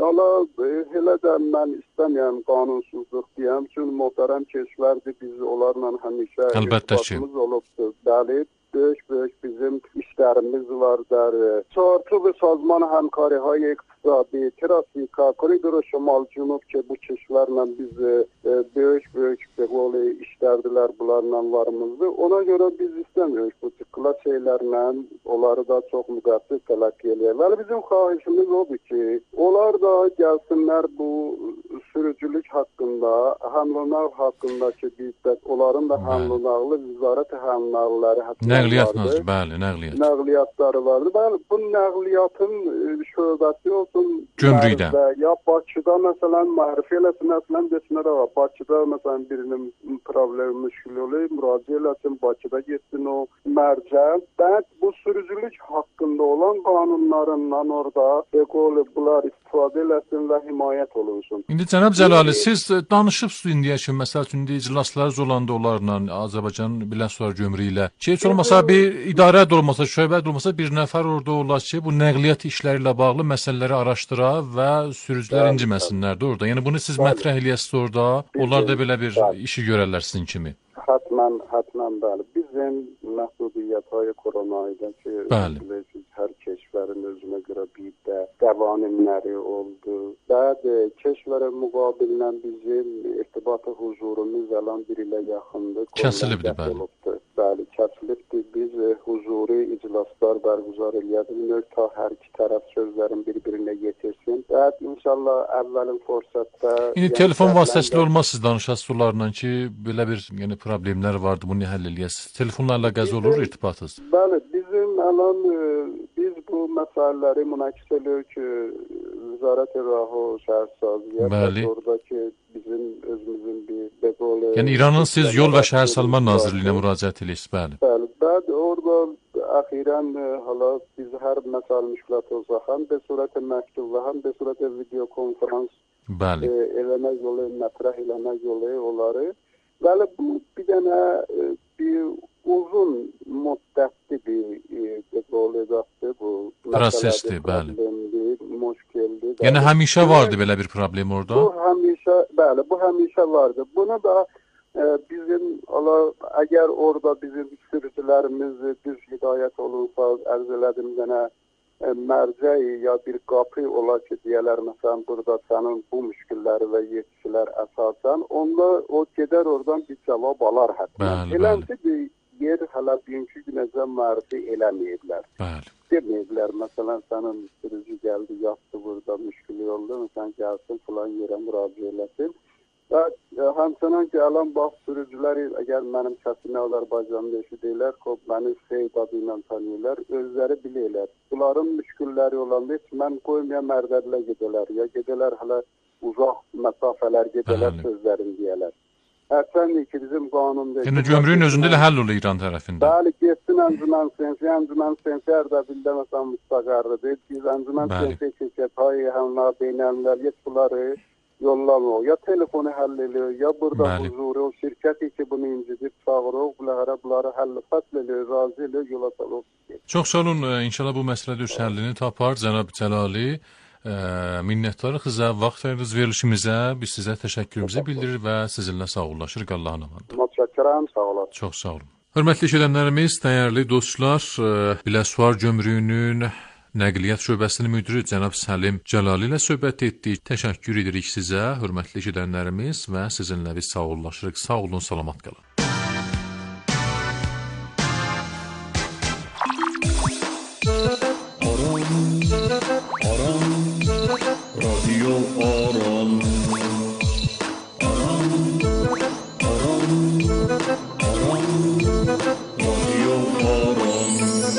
elə də mən istəməyəm qanunsuzluq deyəm, çünki möhtərəm keşvərdir, biz onlarla həmişə irtibatımız olubdur. Bəli, böyük bizim işlərimiz vardır. Çarçob sazman həmkarıhay iqtisadi, trafika, koridoru şimal-cünub ki, bu keşvərlə biz böyük işlərdilər bunlarla varımızdır. Ona görə biz istəmiyoruz bu tıqqılar şeylərlə, onları da çox müqəddəs tələqqi eləyək. Bəli, bizim xahişimiz odur ki, onlar da gəlsinlər bu sürücülük haqqında, həml-i-nəql haqqındakı onların da həml-i-nəqli, vizarət həml-i-nəqlləri Nəqliyyat nazır, bəli, nəqliyyat. Nəqliyyatları vardır. Bəli, bu nəqliyyatın şöbəsi olsun. Gömrükdə. Ya Bakıda məsələn, mərifə eləsin, məsələn, desinlər, Bakıda məsələn birinin problemi müşkül olur, müraciə eləsin, Bakıda getsin o mərcə. Bəli, bu sürücülük haqqında olan qanunlarından orada bunlar istifadə eləsin və himayət olunsun. İndi cənab Cəlali, siz danışıbsınız indiyə ki, məsəl üçün iclaslarınız olanda onlarla, Azərbaycanın Biləsuvar gömrüyü ilə ki, heç olmasa bir idarə də olmasa, şöbə də olmasa bir nəfər orada olar ki, bu nəqliyyat işləri ilə bağlı məsələləri araşdıra və sürücülər inciməsinlər də orada. Yəni bunu siz mətrəh eləyəsiniz orada, onlar da belə bir işi görərlər sizin kimi. Hətmən bəli. Bizim məhdudiyyətləri koronayda ki, bilirsiniz, hər keşvərin özünə görə bir də qəvanimləri oldu. Bəli, keşvərə müqabililə bizim irtibatı huzurumuz alan bir ilə yaxındır. Kəsilibdir, bəli. Bəli, kəsilibdir. Biz huzuri iclaslar bərquzar eləyədik ta hər iki tərəf sözlərin bir-birinə yetirsin. Və inşallah əvvəlin fürsətdə... İndi telefon vasitəsilə olmaz siz danışasınız onlarla ki, belə bir problemlər vardı, bunu həll eləyəsiniz. Telefonlarla qəz olur irtibatınız? Bəli, bizim biz bu məsələləri münəqişə edirik ki, Vizarət-i Raho Şəhərsaziyyət oradakı bizim özümüzün bir beqolı... Yəni İranın siz Yol və Şəhərsalma Nazirliyinə müraciət edirsiniz, bəli. Bəli, orada əxirən hala biz hər məsələ müşkilات olsa, həm də surətə məktub və həm də surətə video konferans eləmək yolu, mətrəh eləmək yolu onları. Bəli, bu bir dənə bir uzun müddətli bir olacaqdır bu. Prosesdir, bəli. Müşkildir. Yəni həmişə vardı belə bir problem orada? Bu həmişə vardı. Bunu da bizim əgər orada bizim sürücülərimiz düz hidayət olunsa, ərz elədim dənə mərcəyi ya bir qapı olar ki, deyələr, məsələn, burada sənin bu müşkülləri və yetkilər əsasən, onda o gedər oradan bir cavab alar hətmən. Eləmsi bir yer hələ bugünkü günəcə mərifə eləməyiblər. Deməyiblər, məsələn, sənin sürücü gəldi, yatdı burada, müşkülü oldu, məsələn, gəlsin, filan yerə müraciə eləsin. Və həmçinin ki, ələn bax, sürücülər, əgər mənim səsini Azərbaycanlı eşidirlər, məni Seyid adı ilə tanıyırlar, özləri bilirlər. Bunların müşkülləri olanda heç mən qoymaya mərdədilə gedələr, ya gedələr hələ uzaq məsafələr gedələr, sözlərini deyələr. Hərçənd ki bizim qanunda. Yəni gömrüyün özündə də həll olur İran tərəfində. Bəli, getsin əncümən sensiyer də bildə məsələn müstəqarlıdır. Biz əncümən sensiyer şirkətləri, həmlər, beynəllər, bunları yollamıyor. Ya telefonu həll ediyor, ya burada huzuru, o şirkəti ki bunu incitib çağırır, bunları həll ediyor, razı ediyor, yola salır. Çox sağ olun. İnşallah bu məsələ öz həllini tapar. Cənab Cəlali, minnətdarıq sizə, vaxt verdiniz verilişimizə. Biz sizə təşəkkürümüzü bildirir və sizinlə sağollaşırıq. Allahın amanında. Mütşəkkirəm, sağ olun. Çox sağ olun. Hörmətli eşidənlərimiz, dəyərli dostlar, Biləsuvar Gömrüyünün Nəqliyyat şöbəsinin müdiri cənab Səlim Cəlali ilə söhbət etdik. Təşəkkür edirik sizə, hörmətli eşidənlərimiz və sizinlə biz sağollaşırıq. Sağ olun, salamat qalın. Aram, radyo Aram. Radyo Aram.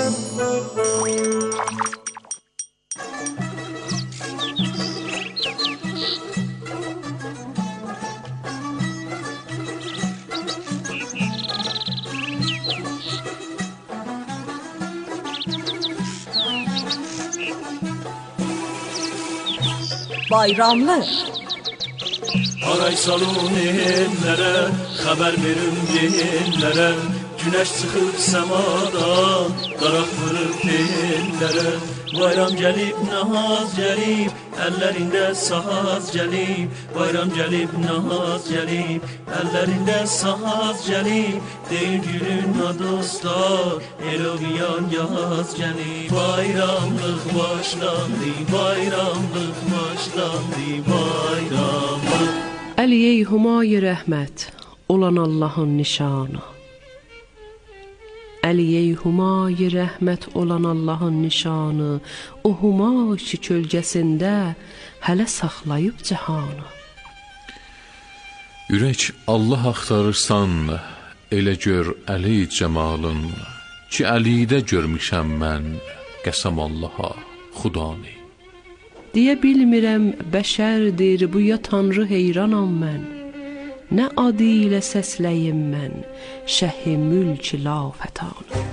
Bayramlı. Aray salon ellərə, xəbər verim yeəllərə, günəş çıxıb səmadan, qaraq vurur ellərə. Bayram gəlib, nahaz gəlib, əllərində sahaz gəlib. Bayram gəlib, nahaz gəlib, əllərində sahaz gəlib. Deyir gülün dostlar, eloviyan yaz gəlib. Bayramlıq başlandı, bayramlıq başlandı, bayramlıq. Əli-ey Humayi rəhmət olan Allahın nişanı. Əli-ey Humayi rəhmət olan Allahın nişanı, o Humayi kölgəsində hələ saxlayıb cəhanı. Ürək Allah axtarırsan, elə gör Əli cəmalın, ki Əlidə görmüşəm mən, qəsəm Allaha, Xudanı. Deyə bilmirəm, bəşərdir, bu ya Tanrı heyranam mən. Nə adı ilə səsləyim mən, şəh-i mülk lafətanı.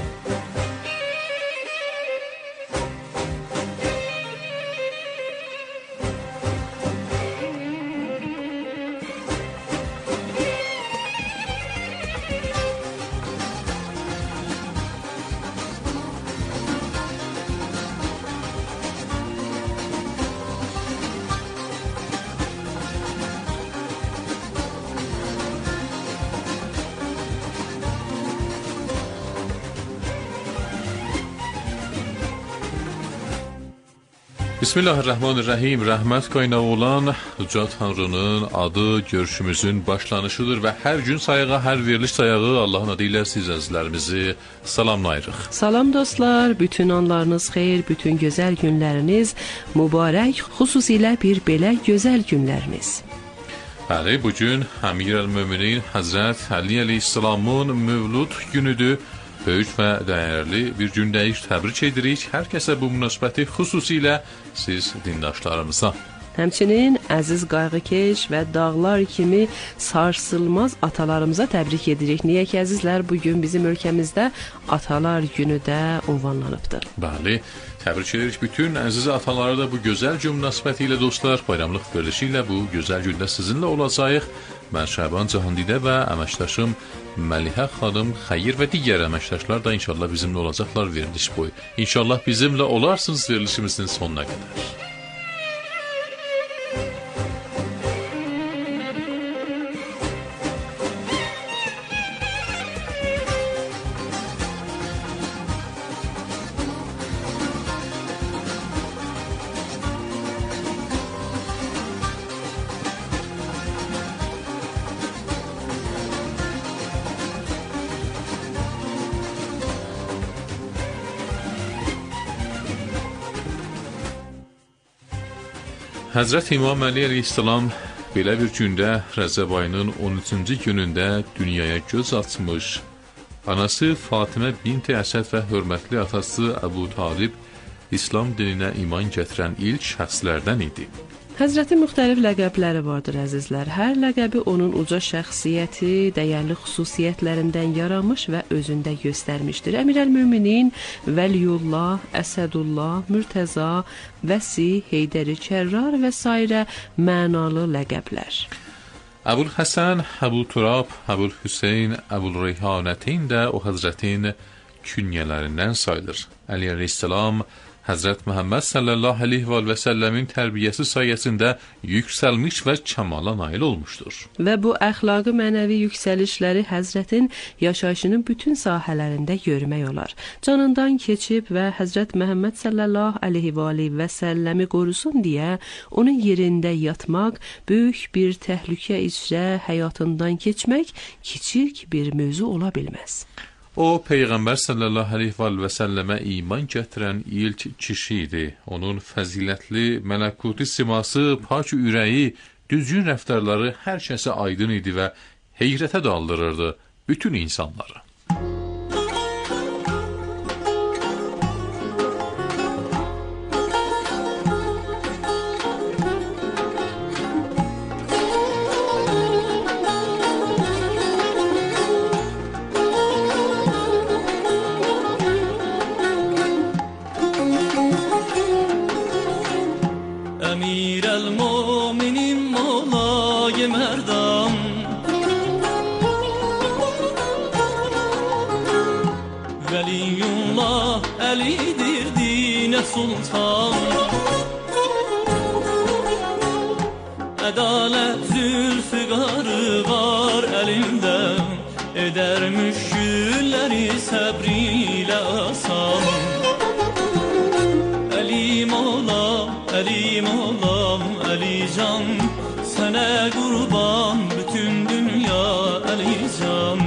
Bismillahirrahmanirrahim. Rəhmət qaynağı olan Uca Tanrının adı görüşümüzün başlanışıdır və hər gün sayağı, hər veriliş sayağı Allahın adı ilə siz əzizlərimizi salamlayırıq. Salam dostlar, bütün anlarınız xeyir, bütün gözəl günləriniz mübarək, xüsusilə bir belə gözəl günləriniz. Bəli, bugün Əmir el-Möminin Həzrət Əli əleyhissalamın mövlud günüdür. Böyük və dəyərli bir gündəyik, təbrik edirik hər kəsə bu münasibəti, xüsusilə siz dindaşlarımıza. Həmçinin əziz qayğıkeş və dağlar kimi sarsılmaz atalarımıza təbrik edirik. Niyə ki, əzizlər, bugün bizim ölkəmizdə Atalar günü də ünvanlanıbdır. Bəli, təbrik edirik bütün əziz ataları da bu gözəl gün münasibəti ilə dostlar, bayramlıq verilişi ilə bu gözəl gündə sizinlə olacağıq. Mən Şaban Cahandidə və əməkdaşım Məlihə xanım Xeyir və digər əməkdaşlar da inşallah bizimlə olacaqlar veriliş boyu. İnşallah bizimlə olarsınız verilişimizin sonuna qədər. Həzrət İmam Əli əleyhissalam belə bir gündə Rəcəb ayının 13-cü günündə dünyaya göz açmış. Anası Fatimə binti Əsəd və hörmətli atası Əbu Talib İslam dininə iman gətirən ilk şəxslərdən idi. Həzrətin müxtəlif ləqəbləri vardır əzizlər. Hər ləqəbi onun uca şəxsiyyəti, dəyərli xüsusiyyətlərindən yaranmış və özündə göstərmişdir. Əmirəl-Müminin, Vəliyullah, Əsədullah, Mürtəza, Vəsi, Heydəri Kərrar və s. mənalı ləqəblər. Əbul-Həsən, Əbul-Turab, Əbul-Hüseyn, Əbul-Reyhanətin də o Həzrətin künyələrindən sayılır. Əli əleyhissalam Həzrət Məhəmməd sallallahu aleyhi və səlləmin tərbiyəsi sayəsində yüksəlmiş və kəmala nail olmuşdur. Və bu əxlaqı mənəvi yüksəlişləri Həzrətin yaşayışının bütün sahələrində görmək olar. Canından keçib və Həzrət Məhəmməd sallallahu aleyhi və səlləmi qorusun deyə onun yerində yatmaq, böyük bir təhlükə içrə həyatından keçmək kiçik bir mövzu ola bilməz. O, Peyğəmbər sallallahu aleyhi və səlləmə iman gətirən ilk kişi idi. Onun fəzilətli, mələkuti siması, pak ürəyi, düzgün rəftarları hər kəsə aydın idi və heyrətə daldırırdı bütün insanları. Sultan Adalet zülfügarı var elimde Eder müşkülleri sabriyle asan Elim olam, elim olam, Alican Sana kurban bütün dünya Alican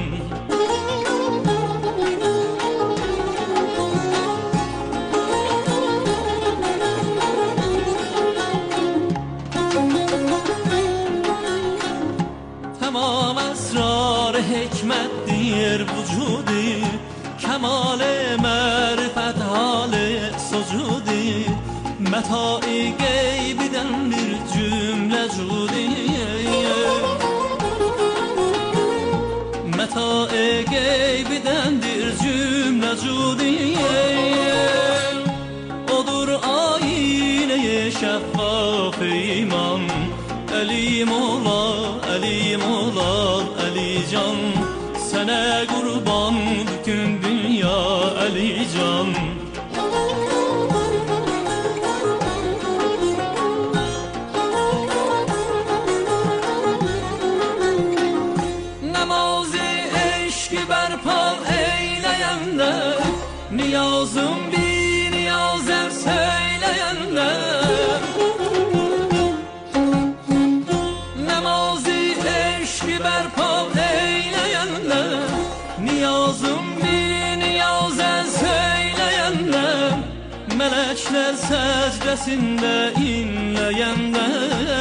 hikmettir vücudi Kemal-i marifet hali sucudi Meta-i geybiden bir cümle cudi Meta-i geybidendir cümle cudi Odur ayine-i şeffaf iman Elim ola, elim ola, Alican Sana kurban bütün dünya Alican Namazı eşki berpa eyleyenler Niyazım bir niyazer söyleyenler berpa eyleyenler Niyazım bir niyaze söyleyenler Melekler secdesinde inleyenler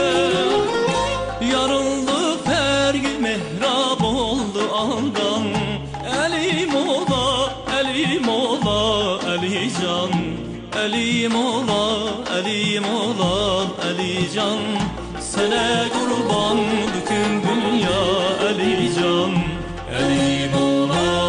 Yarıldı fergi mihrab oldu andan Elim ola, elim ola, Alican Elim ola, elim ola, Alican Sana kurban bütün dünya Alican Elim ola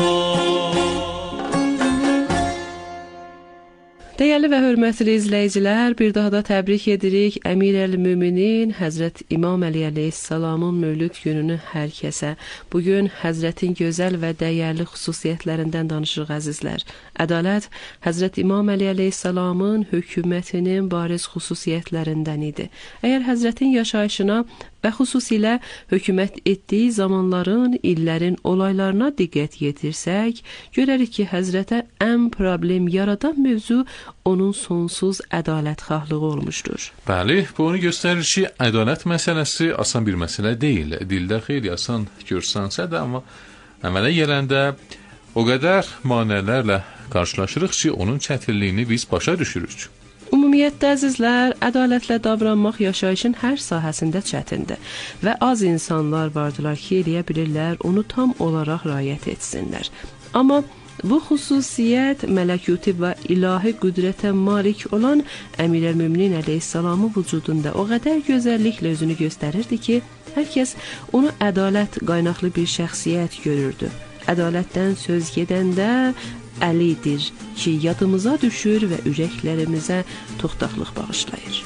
Dəyərli və hörmətli izləyicilər, bir daha da təbrik edirik Əmirəl-Müminin Həzrət İmam Əli əleyhissalamın mövlüd gününü hər kəsə. Bugün Həzrətin gözəl və dəyərli xüsusiyyətlərindən danışırıq əzizlər. Ədalət Həzrət İmam Əli əleyhissalamın hökumətinin bariz xüsusiyyətlərindən idi. Əgər Həzrətin yaşayışına və xüsusilə hökumət etdiyi zamanların, illərin olaylarına diqqət yetirsək, görərik ki, Həzrətə ən problem yaradan mövzu onun sonsuz ədalətxahlığı olmuşdur. Bəli, bu onu göstərir ki, ədalət məsələsi asan bir məsələ deyil. Dildə xeyli asan görsənsə də, amma əmələ gələndə o qədər manələrlə qarşılaşırıq ki, onun çətinliyini biz başa düşürük. Ümumiyyətlə əzizlər, ədalətlə davranmaq yaşayışın hər sahəsində çətindir və az insanlar vardılar ki, eləyə bilirlər, onu tam olaraq riayət etsinlər. Amma Bu xüsusiyyət mələkuti və ilahi qüdrətə malik olan Əmirəl-Möminin əleyhissalamın vücudunda o qədər gözəlliklə özünü göstərirdi ki, hər kəs onu ədalət qaynaqlı bir şəxsiyyət görürdü. Ədalətdən söz gedəndə Əlidir ki, yadımıza düşür və ürəklərimizə toxtaqlıq bağışlayır.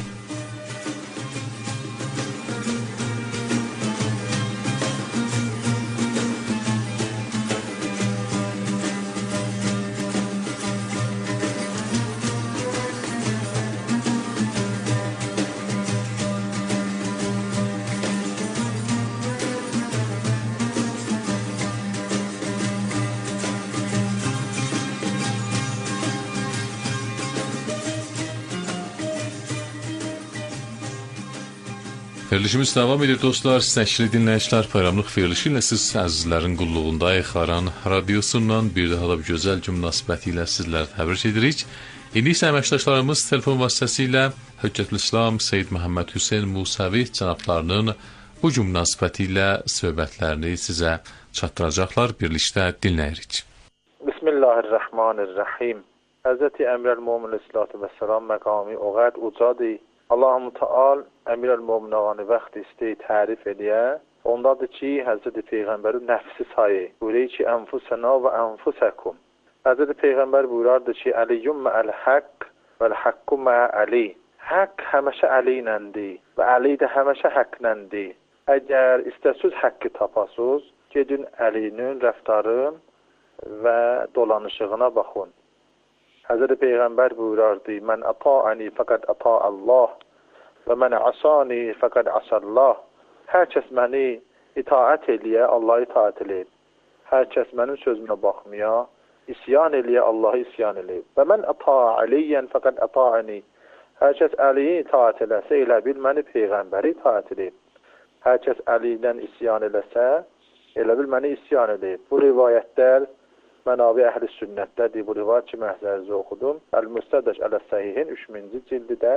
Verilişimiz devam edir dostlar. Səşli dinləyicilər, proqramlıq verilişi ilə siz əzizlərin qulluğundayıq. Xaran radiosundan bir daha da gözəl münasibəti ilə sizləri təbrik edirik. İndi isə əməkdaşlarımız telefon vasitəsilə Hüccətülislam Seyyid Məhəmməd Hüseyn Musavi cənablarının bu münasibəti ilə söhbətlərini sizə çatdıracaqlar. Birlikdə dinləyirik. Bismillahirrahmanirrahim. Həzrəti Əmirəl-Mömin Əsəlatu və Səlam məqami o qəd ucadır. Allah-u Teala Əmirəl-Möminəğanı vaxt istəyir tərif edir. Ondadır ki, Həzrəti Peyğəmbəri nəfsi sayı. Buyuruyor ki, ənfusəna və ənfusəkum. Həzrəti Peyğəmbər buyurardı ki, Əliyyum məəl-haqq vəl-haqqu mə'əli. Haqq həməşə Əli iləndir və Əli də həməşə haqq iləndir. Əgər istəsiz haqqı tapasız, gedin Əlinin rəftarın və dolanışığına baxın. Həzrəti Peyğəmbər buyurardı, mən ata'ani fəqəd ata'allah və mən asani fəqəd asallah. Hər kəs məni itaət eləyə, Allah itaət eləyib. Hər kəs mənim sözümə baxmaya, isyan eləyə, Allahı isyan eləyib. Və mən ata'a aliyyən fəqəd ata'ani. Hər kəs Əliyi itaət eləsə, elə bil məni Peyğəmbəri itaət eləyib. Hər kəs Əlidən isyan eləsə, elə bil məni isyan eləyib. Bu rivayətlər Mənavi Əhl-i Sünnətdədir. Bu rivayət ki, məhzərinizə oxudum. Əl-Müstədrək Əl-Səhihin 3-cü cildidə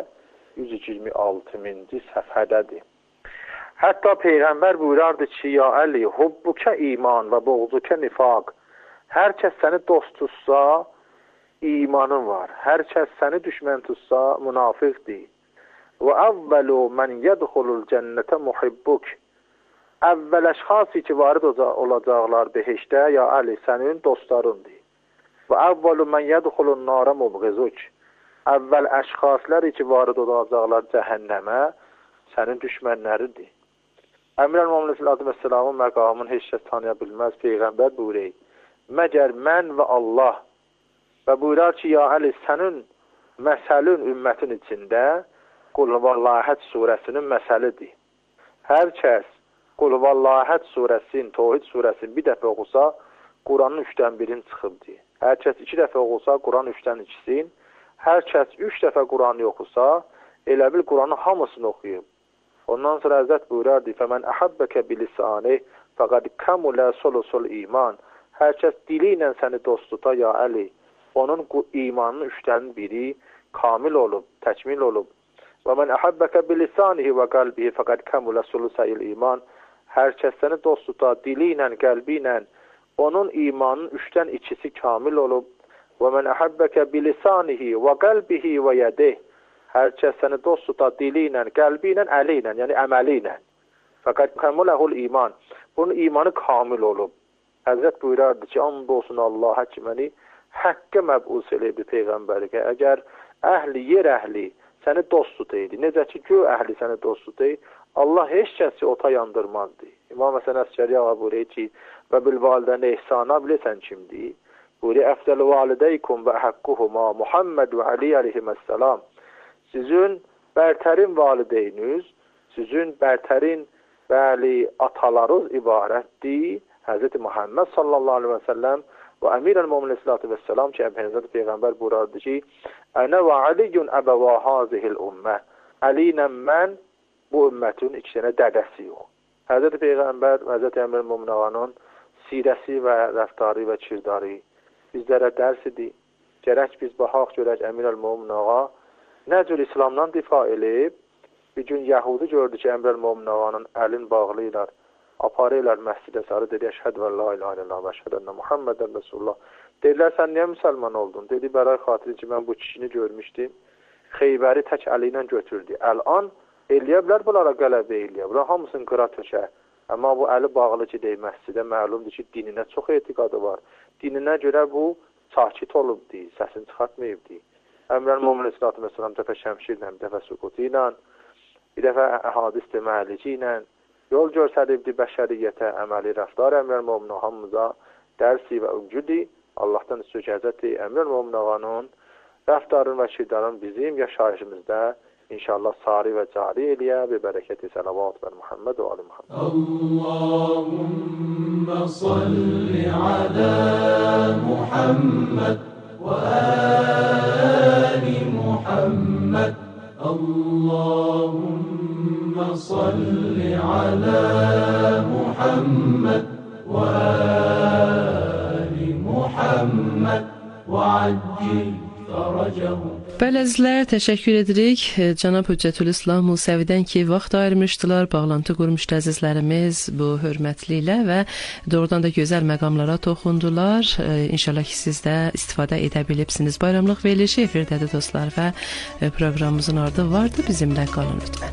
126-cı səhifədədir. Hətta Peyğəmbər buyurardı ki, ya Əli, hubbukə iman və boğzukə nifaq. Hər kəs səni dost tutsa, imanın var. Hər kəs səni düşmən tutsa, münafiqdir. Və əvvəlu mən yədxulul cənnətə muhibbuk. Əvvəl əşxası ki, varid olacaqlar behişdə, ya Əli, sənin dostlarındır. Və əvvəlu mən yədxulun nara mubğizuk. Əvvəl əşxaslar ki, varid olacaqlar cəhənnəmə, sənin düşmənləridir. Əmirəl-Mömin Əsəlatu məqamını heç kəs tanıya bilməz. Peyğəmbər buyuruyor, məgər mən və Allah. Və buyurar ki, ya Əli, sənin məsəlin ümmətin içində Qul Huvəllahət surəsinin məsəlidir. Hər kəs Qul Huvəllahət surəsinin, Tohid surəsinin bir dəfə oxusa, Quranın 3-dən 1-in çıxıbdır. Hər kəs 2 dəfə oxusa, Quranın 3-dən 2-sin. Hər kəs 3 dəfə Quranı oxusa, elə bil Quranın hamısını oxuyub. Ondan sonra Həzrət buyurardı, fəmən əhəbbəkə bilisani fəqəd kəmulə solusul iman. Hər kəs dili ilə səni dost tuta, ya Əli, onun imanının 3-dən 1-i kamil olub, təkmil olub. Və mən əhəbbəkə bilisanihi və qəlbihi fəqəd kəmulə solusayil iman. Hər kəs səni dost tuta, dili ilə, qəlbi ilə, onun imanının 3-dən 2-si kamil olub. Və mən əhəbbəkə bilisanihi və qəlbihi və yədih. Hər kəs səni dost tuta, dili ilə, qəlbi ilə, əli ilə, yəni əməli ilə. Fəqət kəmuləhul iman. Bunun imanı kamil olub. Həzrət buyurardı ki, and olsun Allaha ki, məni həqqə məbus eləyibdi Peyğəmbəri ki, əgər əhli, yer əhli səni dost tutaydı, necə ki, göy əhli səni dost tutaydı, Allah heç kəsi ota yandırmazdı. İmam Həsən Əskəri ağa buyuruyor ki, və bilvalidənə ihsana bilirsən kimdir? Buyuruyor, əfdəl valideykum və haqquhuma Muhammed və Ali aleyhisselam. Sizin bərtərin valideyniniz, sizin bərtərin bəli atalarınız ibarətdir. Həzrəti Muhammed sallallahu aleyhi və səlləm və Əmirəl-Mömin Əsəlatu və Səlam ki, Həzrəti Peyğəmbər buyurardı ki, Ənə və Aliyyun əbəvə hazihil ümmə. Əli ilə mən bu ümmətin 2 dənə dədəsi yox. Həzrəti Peyğəmbər, Həzrəti Əmirəl-Mömin ağanın sirəsi və rəftarı və kirdarı bizlərə dərs edir. Gərək biz baxaq görək Əmirəl-Mömin ağa nə cür İslamdan difa eləyib. Bir gün Yəhudi gördü ki, Əmirəl-Mömin ağanın əlin bağlayırlar. Aparırlar məscidə sarı dedi, əşhəd və la ilahe illallah və əşhəd ənə Muhammedən Rasulullah. Dedilər, sən niyə müsəlman oldun? Dedi, bəray xatiri ki, mən bu kişini görmüşdüm. Xeybəri tək əli ilə götürdü. Əl-an eləyə bilər, bunlara qələbə eləyə. Bunlar hamısını qıra tökə. Amma bu əli bağlı ki, deyil, məscidə məlumdur ki, dininə çox etiqadı var. Dininə görə bu sakit olubdur, səsini çıxartmayıbdır. Əmrəl Mömin Əsəlatü Məsələm dəfə şəmşirlə, bir dəfə süqutu ilə, bir dəfə hədisdə məhəllici ilə yol göstəribdir bəşəriyyətə, əməli rəftar Əmrəl Mömin hamımıza dərsi və öncüdür. Allahdan istəyəcəkdir Əmrəl Mömin ağanın rəftarın və şirdarın bizim yaşayışımızda İnşallah sari və cari eləyə bi bərəkəti salavat və Muhammed və Ali Muhammed. Allahümme salli ala Muhammed və Ali Muhammed. Allahümme salli ala Muhammed və Ali Muhammed və accil fərəcəhu. Bəli, əzizlər, təşəkkür edirik cənab Hüccətülislam Musəvidən ki, vaxt ayırmışdılar, bağlantı qurmuşdu əzizlərimiz bu hörmətli ilə və doğrudan da gözəl məqamlara toxundular. İnşallah ki, siz də istifadə edə bilibsiniz. Bayramlıq verilişi efirdədir dostlar və proqramımızın ardı vardı. Bizimlə qalın lütfən.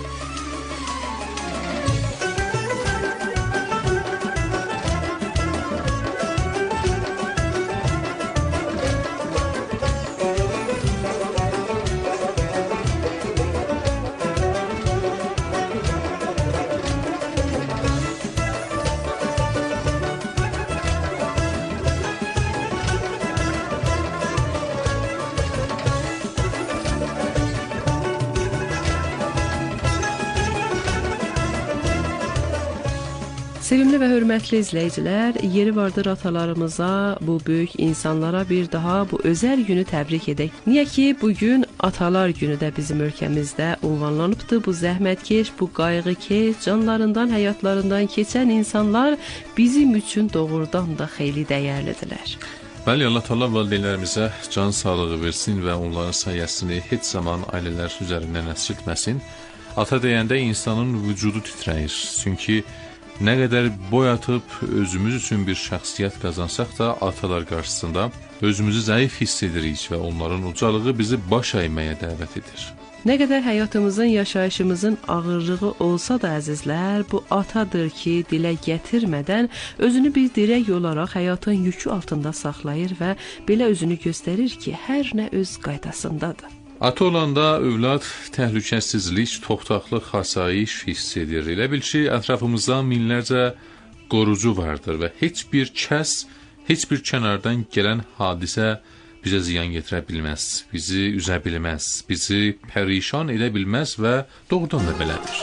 Sevimli və hörmətli izləyicilər, yeri vardır atalarımıza, bu böyük insanlara bir daha bu özəl günü təbrik edək. Niyə ki, bugün Atalar günü də bizim ölkəmizdə ünvanlanıbdır. Bu zəhmətkeş, bu qayğıkeş, canlarından, həyatlarından keçən insanlar bizim üçün doğrudan da xeyli dəyərlidirlər. Bəli, Allah Teala valideynlərimizə can sağlığı versin və onların sayəsini heç zaman ailələr üzərindən əskiltməsin. Ata deyəndə insanın vücudu titrəyir. Çünki nə qədər boy atıb özümüz üçün bir şəxsiyyət qazansaq da atalar qarşısında özümüzü zəif hiss edirik və onların ucalığı bizi baş əyməyə dəvət edir. Nə qədər həyatımızın, yaşayışımızın ağırlığı olsa da əzizlər, bu atadır ki, dilə gətirmədən özünü bir dirək olaraq həyatın yükü altında saxlayır və belə özünü göstərir ki, hər nə öz qaydasındadır. Ata olanda övlad təhlükəsizlik, toxtaqlıq, xasayiş hiss edir. Elə bil ki, ətrafımızda minlərcə qorucu vardır və heç bir kəs, heç bir kənardan gələn hadisə bizə ziyan getirə bilməz, bizi üzə bilməz, bizi pərişan edə bilməz və doğrudan da belədir.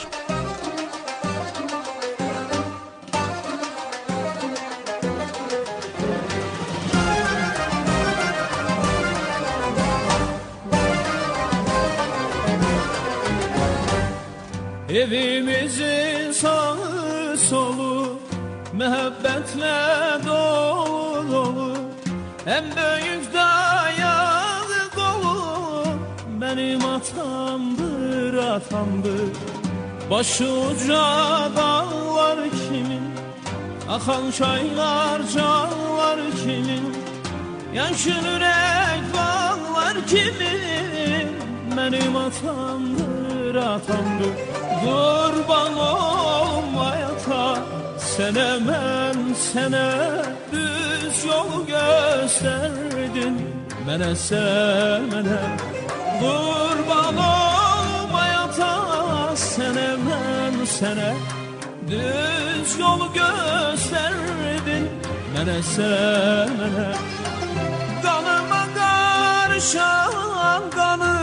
Evimizin sağı solu məhəbbətlə dolu dolu, ən böyük dayağı qolu mənim atamdır, atamdır. Başı uca dağlar kimi, axan çaylar canlar kimi, yaşıl ürək bağlar kimi mənim atamdır, atamdır. Qurban olmaya ta sənə mən sənə düz yol göstərdin mənə sən mənə. Qurban olmaya ta sənə mən sənə düz yol göstərdin mənə sən mənə. Qanıma qarışan qanı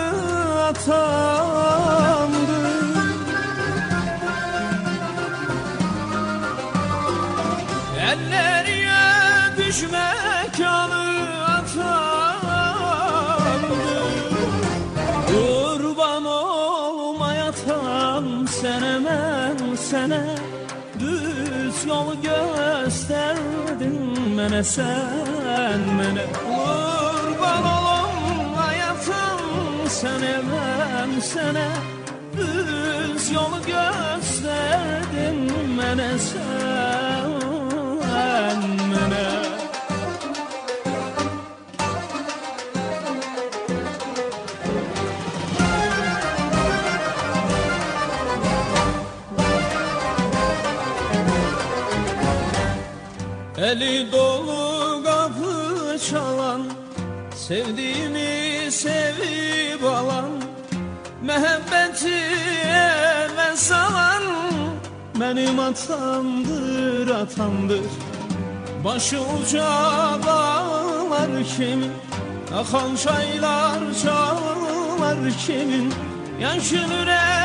atamdır. Əlləriyə düşmək anı atamdır. Qurban olmaya tam sənə mən sənə düz yolu göstərdin mənə sən mənə. Qurban olmaya tam sənə mən sənə düz yolu göstərdin mənə sən mənə. Eli dolu kapı çalan, sevdiğini sevip alan, mehabbeti eve salan benim atamdır, atamdır. Başı uca dağlar kimin, akan çaylar çağlar kimin, yaşın